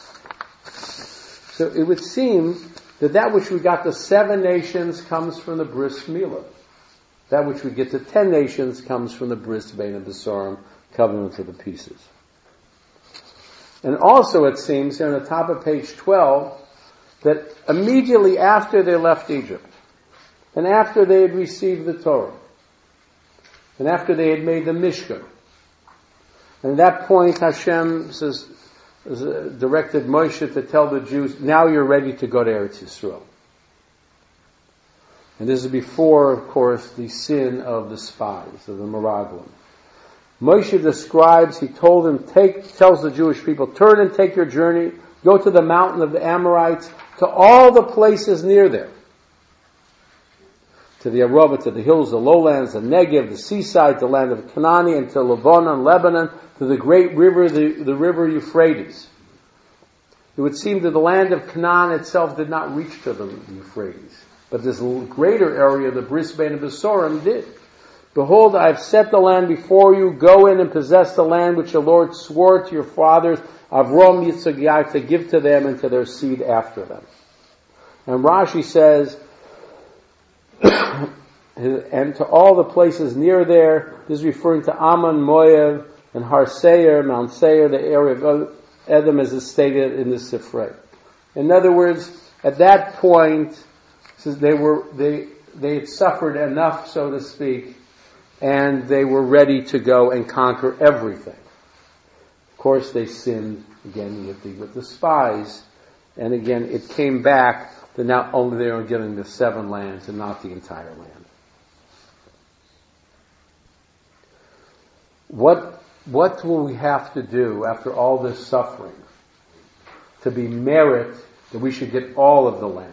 So it would seem that which we got to 7 nations comes from the bris milah. That which we get to 10 nations comes from the bris bein habesorim, covenant of the pieces. And also it seems here on the top of page 12 that immediately after they left Egypt, and after they had received the Torah, and after they had made the Mishkan, and at that point Hashem directed Moshe to tell the Jews, now you're ready to go to Eretz Yisrael. And this is before, of course, the sin of the spies, of the Meraglim. Moshe describes, tells the Jewish people, turn and take your journey, go to the mountain of the Amorites, to all the places near there. To the Arava, to the hills, the lowlands, the Negev, the seaside, the land of Canaan, and to Lebanon, to the great river, the river Euphrates. It would seem that the land of Canaan itself did not reach to the Euphrates. But this greater area, the Bris Bein Habesorim, did. Behold, I have set the land before you. Go in and possess the land which the Lord swore to your fathers, Avram, Yitzchak, Yaakov, to give to them and to their seed after them. And Rashi says, and to all the places near there, this is referring to Ammon, Moab, and Har Seir, Mount Seir, the area of Edom, as is stated in the Sifrei. In other words, at that point, they had suffered enough, so to speak, and they were ready to go and conquer everything. Of course, they sinned again with the spies, And again, it came back that now only they are getting the 7 lands and not the entire land. What will we have to do after all this suffering to be merit that we should get all of the land?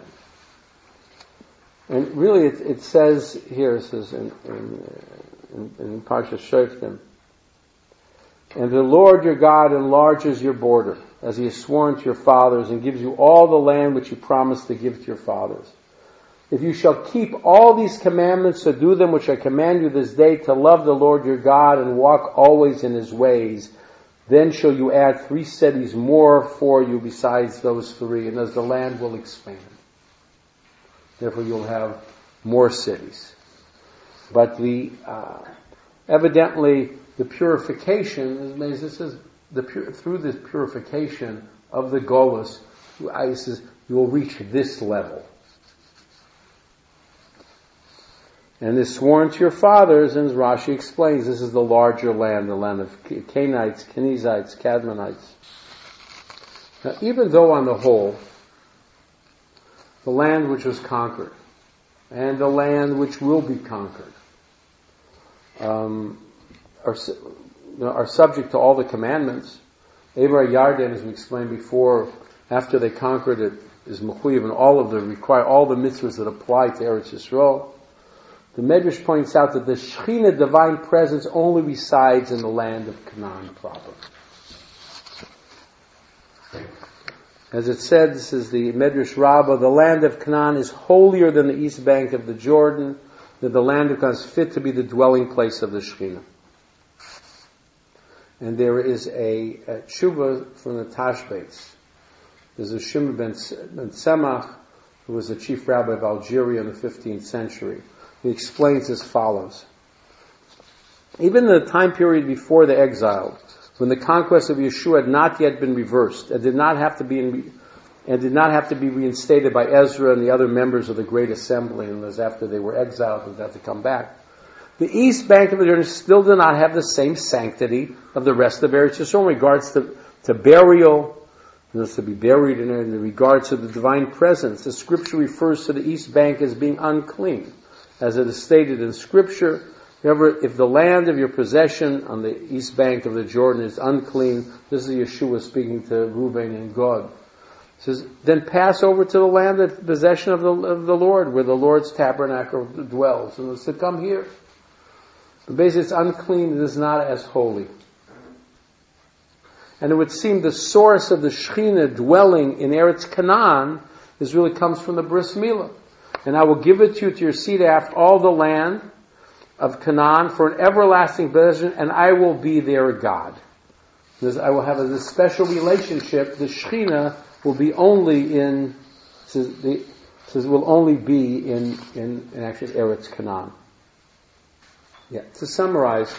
And really it says here, it says in Parshas Shoftim, and the Lord your God enlarges your border, as he has sworn to your fathers, and gives you all the land which he promised to give to your fathers. If you shall keep all these commandments to do them which I command you this day, to love the Lord your God and walk always in his ways, then shall you add 3 cities more for you besides those 3, and as the land will expand. Therefore you'll have more cities. But evidently the purification, this is through this purification of the Golus, he says, you will reach this level. And is sworn to your fathers, and as Rashi explains, this is the larger land, the land of Canaanites, Kenizzites, Cadmonites. Now, even though on the whole, the land which was conquered, and the land which will be conquered, are subject to all the commandments. Eber Yarden, as we explained before, after they conquered it, is mechuyev and all the mitzvahs that apply to Eretz Yisrael. The Medrash points out that the Shekhinah, divine presence, only resides in the land of Canaan proper. As it said, this is the Medrash Rabbah, the land of Canaan is holier than the east bank of the Jordan, that the land of Canaan is fit to be the dwelling place of the Shekhinah. And there is a tshuva from the Tashbates. There's a Shimon ben Tzemach, who was the chief rabbi of Algeria in the 15th century. He explains as follows. Even in the time period before the exile, when the conquest of Yeshua had not yet been reversed, and did not have to be reinstated by Ezra and the other members of the Great Assembly, and as after they were exiled and had to come back, the east bank of the Jordan still did not have the same sanctity of the rest of Eretz Yisrael in regards to burial, to be buried in regards to the divine presence. The scripture refers to the east bank as being unclean. As it is stated in scripture, if the land of your possession on the east bank of the Jordan is unclean, this is Yeshua speaking to Reuben and Gad. It says, then pass over to the land of possession of the Lord, where the Lord's tabernacle dwells, and it's to come here. But basically it's unclean, it is not as holy. And it would seem the source of the Shekhinah dwelling in Eretz Canaan really comes from the Bris Milah. And I will give it to you to your seed after all the land of Canaan for an everlasting possession, and I will be their God. Because I will have this special relationship. The Shekhinah will be only in actually Eretz Canaan. Yeah. To summarize,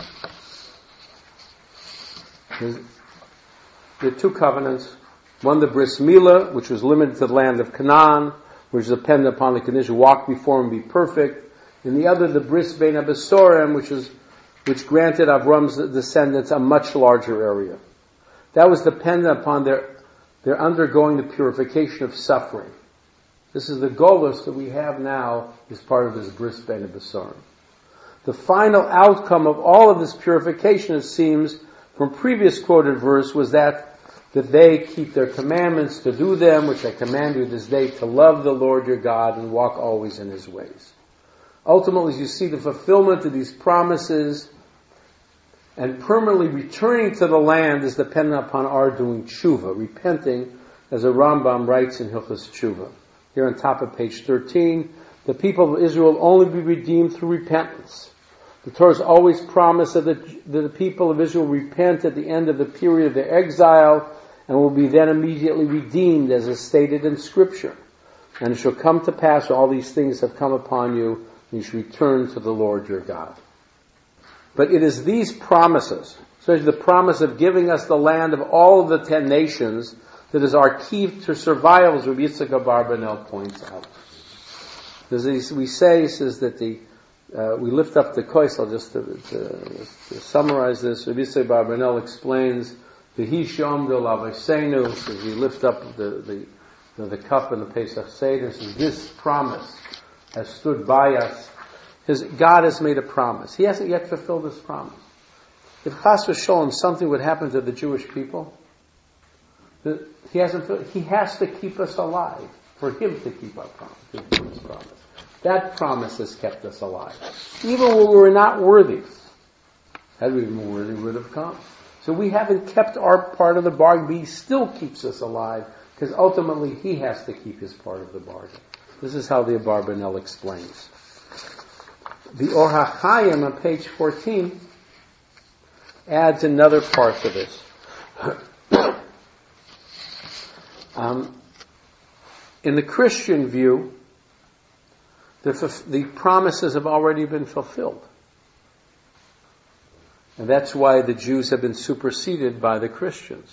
there are 2 covenants. One, the Bris Milah, which was limited to the land of Canaan, which is dependent upon the condition walk before him, be perfect. And the other, the Bris Bein HaBesorim, which granted Avram's descendants a much larger area. That was dependent upon their undergoing the purification of suffering. This is the golus that we have now as part of this Bris Bein HaBesorim. The final outcome of all of this purification, it seems, from previous quoted verse, was that they keep their commandments to do them, which I command you this day, to love the Lord your God and walk always in his ways. Ultimately, as you see, the fulfillment of these promises and permanently returning to the land is dependent upon our doing tshuva, repenting, as the Rambam writes in Hilchos Tshuva. Here on top of page 13, the people of Israel will only be redeemed through repentance. The Torah has always promised that the people of Israel repent at the end of the period of their exile and will be then immediately redeemed, as is stated in Scripture. And it shall come to pass, all these things have come upon you, and you shall return to the Lord your God. But it is these promises, especially the promise of giving us the land of all of the 10 nations, that is our key to survival, as Rabbi Yitzchak Abarbanel points out. As we say, he says that we lift up the koisel, just to summarize this. Rabbi Yitzchak Abarbanel explains, the Hisham de Lavasenu, as we lift up the the cup and the Pesach Seder, says this promise has stood by us. God has made a promise. He hasn't yet fulfilled this promise. If Chas v'Sholom something would happen to the Jewish people, he has to keep us alive for him to keep our promise, his promise. That promise has kept us alive. Even when we were not worthy. Had we been worthy, we would have come. So we haven't kept our part of the bargain, but he still keeps us alive, because ultimately he has to keep his part of the bargain. This is how the Abarbanel explains. The Or HaChaim on page 14 adds another part to this. In the Christian view, the promises have already been fulfilled. And that's why the Jews have been superseded by the Christians.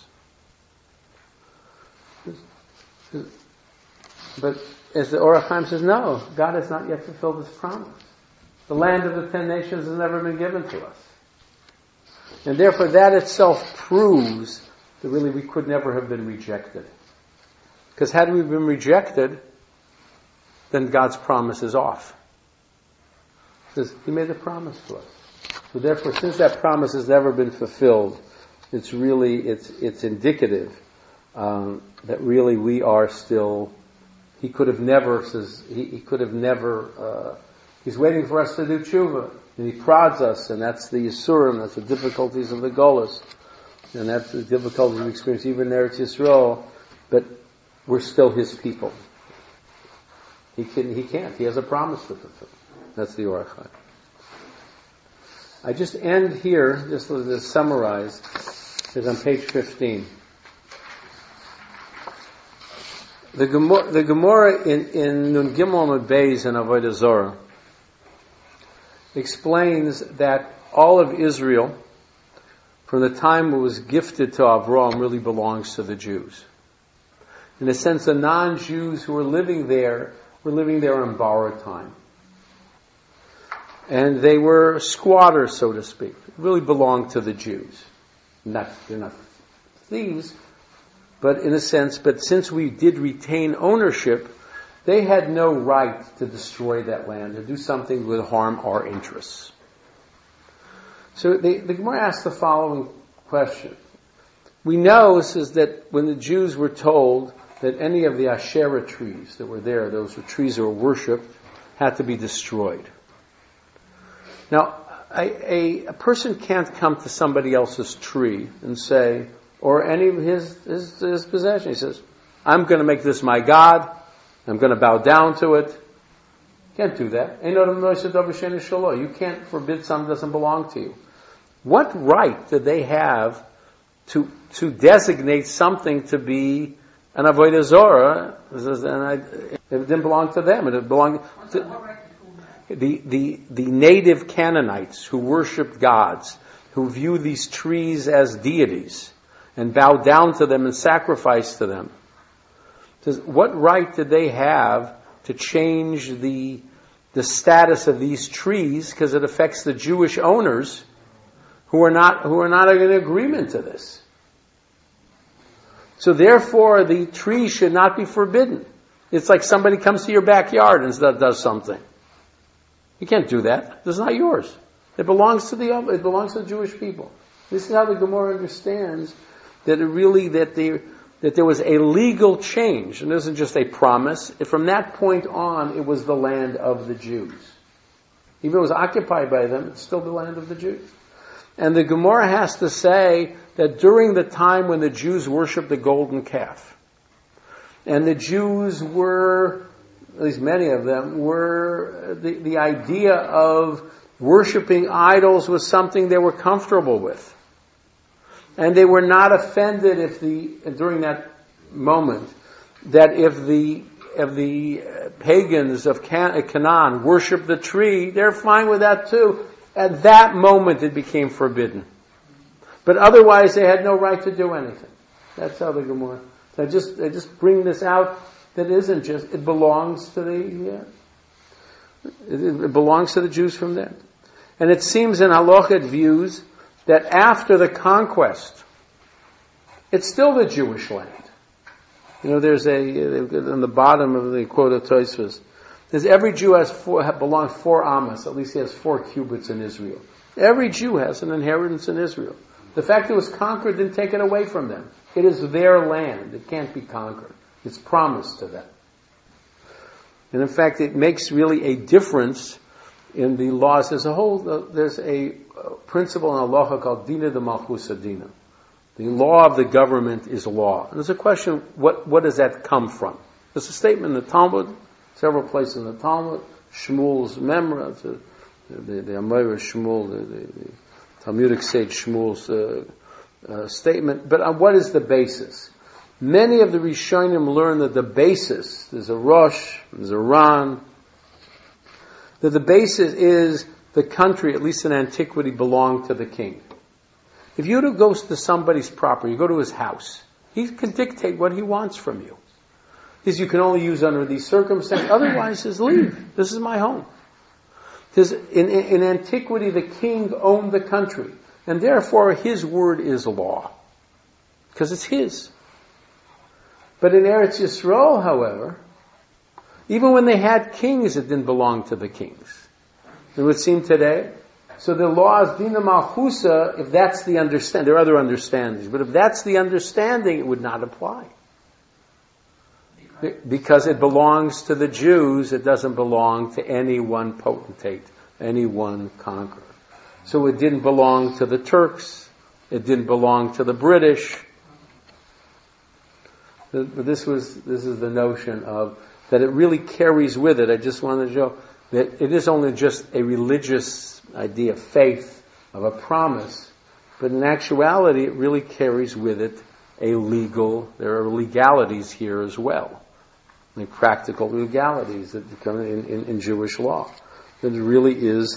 But as the Or HaChaim says, no, God has not yet fulfilled his promise. The land of the 10 nations has never been given to us. And therefore that itself proves that really we could never have been rejected. Because had we been rejected, then God's promise is off. He says, he made a promise to us. So therefore, since that promise has never been fulfilled, it's indicative that really we are still. He could have never. He's waiting for us to do tshuva, and he prods us, and that's the yisurim, that's the difficulties of the golus, and that's the difficulties we experience even in Eretz Yisrael. But we're still his people. He can't. He has a promise to fulfill. That's the Or HaChaim. I just end here, just to summarize, is on page 15. The Gemara in Nun Gimel Amud Beis in Avodah Zorah explains that all of Israel, from the time it was gifted to Avraham, really belongs to the Jews. In a sense, the non-Jews who were living there on borrowed time. And they were squatters, so to speak. It really belonged to the Jews. They're not thieves, but in a sense, but since we did retain ownership, they had no right to destroy that land, to do something that would harm our interests. So the Gemara asks the following question. We know, says, that when the Jews were told that any of the Asherah trees that were there, those were trees that were worshipped, had to be destroyed. Now, a person can't come to somebody else's tree and say, or any of his possession, he says, I'm going to make this my God, I'm going to bow down to it. You can't do that. You can't forbid something that doesn't belong to you. What right did they have to designate something to be an Avodah Zorah? It didn't belong to them. It belonged to the native Canaanites who worshipped gods, who view these trees as deities and bow down to them and sacrifice to them. Says, what right did they have to change the status of these trees, because it affects the Jewish owners who are not in agreement to this? So therefore, the tree should not be forbidden. It's like somebody comes to your backyard and does something. You can't do that. This is not yours. It belongs to the Jewish people. This is how the Gemara understands that there was a legal change, and it isn't just a promise. From that point on, it was the land of the Jews. Even if it was occupied by them, it's still the land of the Jews. And the Gemara has to say that during the time when the Jews worshipped the golden calf, and the Jews were, at least many of them, were, the idea of worshipping idols was something they were comfortable with. And they were not offended during that moment, that if the pagans of Canaan worshipped the tree, they're fine with that too. At that moment it became forbidden. But otherwise they had no right to do anything. That's how the Gemara. So I just bring this out. That isn't just, it belongs to it belongs to the Jews from then. And it seems in Halakhic views that after the conquest, it's still the Jewish land. There's on the bottom of the quote of Tosfos, there's every Jew belongs 4 amas, at least he has 4 cubits in Israel. Every Jew has an inheritance in Israel. The fact it was conquered didn't take it away from them. It is their land. It can't be conquered. It's promised to them. And in fact, it makes really a difference in the laws. There's a principle in halacha called Dina de Malchusa Dina. The law of the government is law. And there's a question, what does that come from? There's a statement in the Talmud, several places in the Talmud, Shmuel's Memra, the Amoira Shmuel, the Talmudic sage Shmuel's statement. But what is the basis? Many of the Rishonim learn that the basis, there's a Rosh, there's a Ran, that the basis is the country, at least in antiquity, belonged to the king. If you go to somebody's property, you go to his house, he can dictate what he wants from you. You can only use under these circumstances, otherwise says, leave. This is my home. Because in antiquity, the king owned the country, and therefore his word is law. Because it's his. But in Eretz Yisrael, however, even when they had kings, it didn't belong to the kings. It would seem today. So the law is Dina Malchusa, if that's the understanding. There are other understandings, but if that's the understanding, it would not apply. Because it belongs to the Jews, it doesn't belong to any one potentate, any one conqueror. So it didn't belong to the Turks, it didn't belong to the British. This is the notion of that it really carries with it. I just wanted to show that it is only just a religious idea of faith, of a promise, but in actuality it really carries with it there are legalities here as well. Like practical legalities that become in Jewish law. That it really is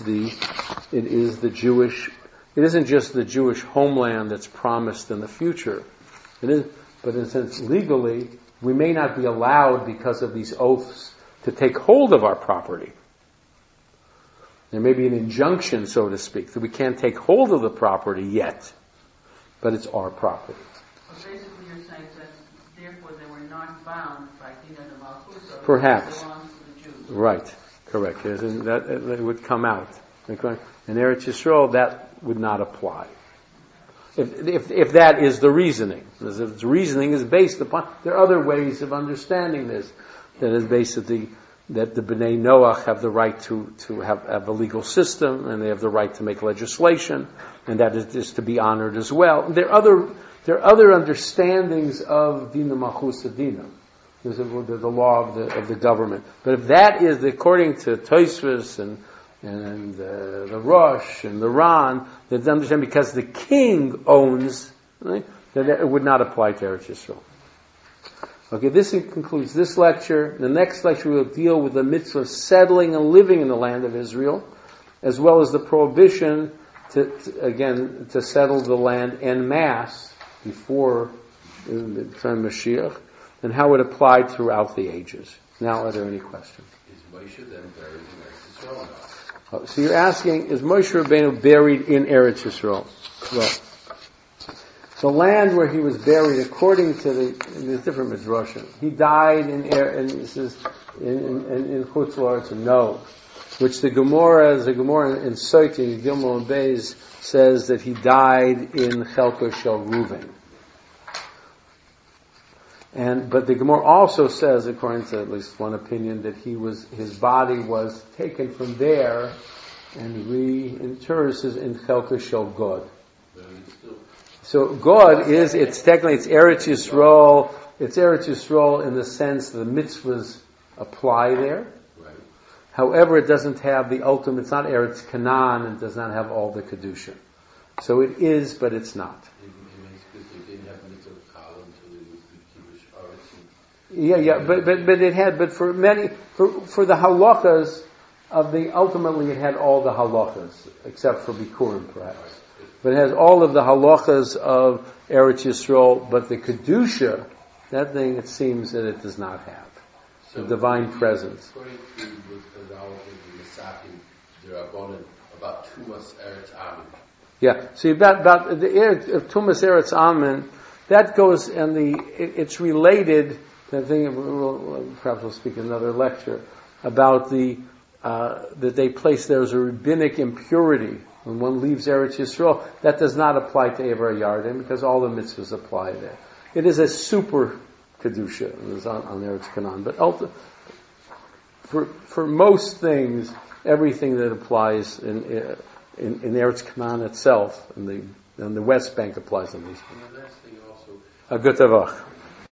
the Jewish, it isn't just the Jewish homeland that's promised in the future. It is, but in a sense, legally, we may not be allowed because of these oaths to take hold of our property. There may be an injunction, so to speak, that we can't take hold of the property yet, but it's our property. So basically you're saying that therefore they were not bound by Dina de Malchusa. Perhaps. Belongs to the Jews. Right, correct. That would come out. In Eretz Yisrael, that would not apply. If that is the reasoning. If the reasoning is based upon, there are other ways of understanding this. That is basically that the Bnei Noach have the right to have a legal system, and they have the right to make legislation, and that is to be honored as well. There are other understandings of Dina Malchusa Dina. There's the law of the government. But if that is according to Tosfos and the Rosh and the Ran, that they understand because the king owns, right, that it would not apply to Eretz Yisrael. Okay, this concludes this lecture. The next lecture we will deal with the mitzvah of settling and living in the land of Israel, as well as the prohibition to settle the land en masse before the time of Mashiach, and how it applied throughout the ages. Now, are there any questions? Is Moshe then buried in Eretz Yisrael or not? So you're asking, is Moshe Rabbeinu buried in Eretz Yisrael? Well, the land where he was buried, according to there's different midrashim. He died in Chutz La'aretz, no, which the Gemara in Soitim, Gimel and Beis, says that he died in Chelko Shel Reuven. But the Gemara also says, according to at least one opinion, that his body was taken from there and reinterred in Chelko Shel Gad. So God it's technically, it's Eretz Yisrael. It's Eretz Yisrael in the sense the mitzvahs apply there. Right. However, it doesn't have the ultimate, it's not Eretz Canaan, and does not have all the Kedusha. So it is, but it's not. They didn't have mitzvah column to the Jewish origin. But it had, but for the halachas ultimately it had all the halachas, except for Bikurim perhaps. But it has all of the halachas of Eretz Yisrael, but the Kedusha, that thing it seems that it does not have. So the divine presence. According to the knowledge of the Mesachim, there are about Tumas Eretz Amen. Yeah, so about the Tumas Eretz Amen, that goes, and it's related. I think perhaps we'll speak in another lecture about that they place there as a rabbinic impurity when one leaves Eretz Yisrael. That does not apply to Ever Yarden because all the mitzvahs apply there. It is a super kedusha. It is on Eretz Canaan, but for most things, everything that applies in Eretz Canaan itself, and the West Bank applies in these. And the last thing also. A good tavach.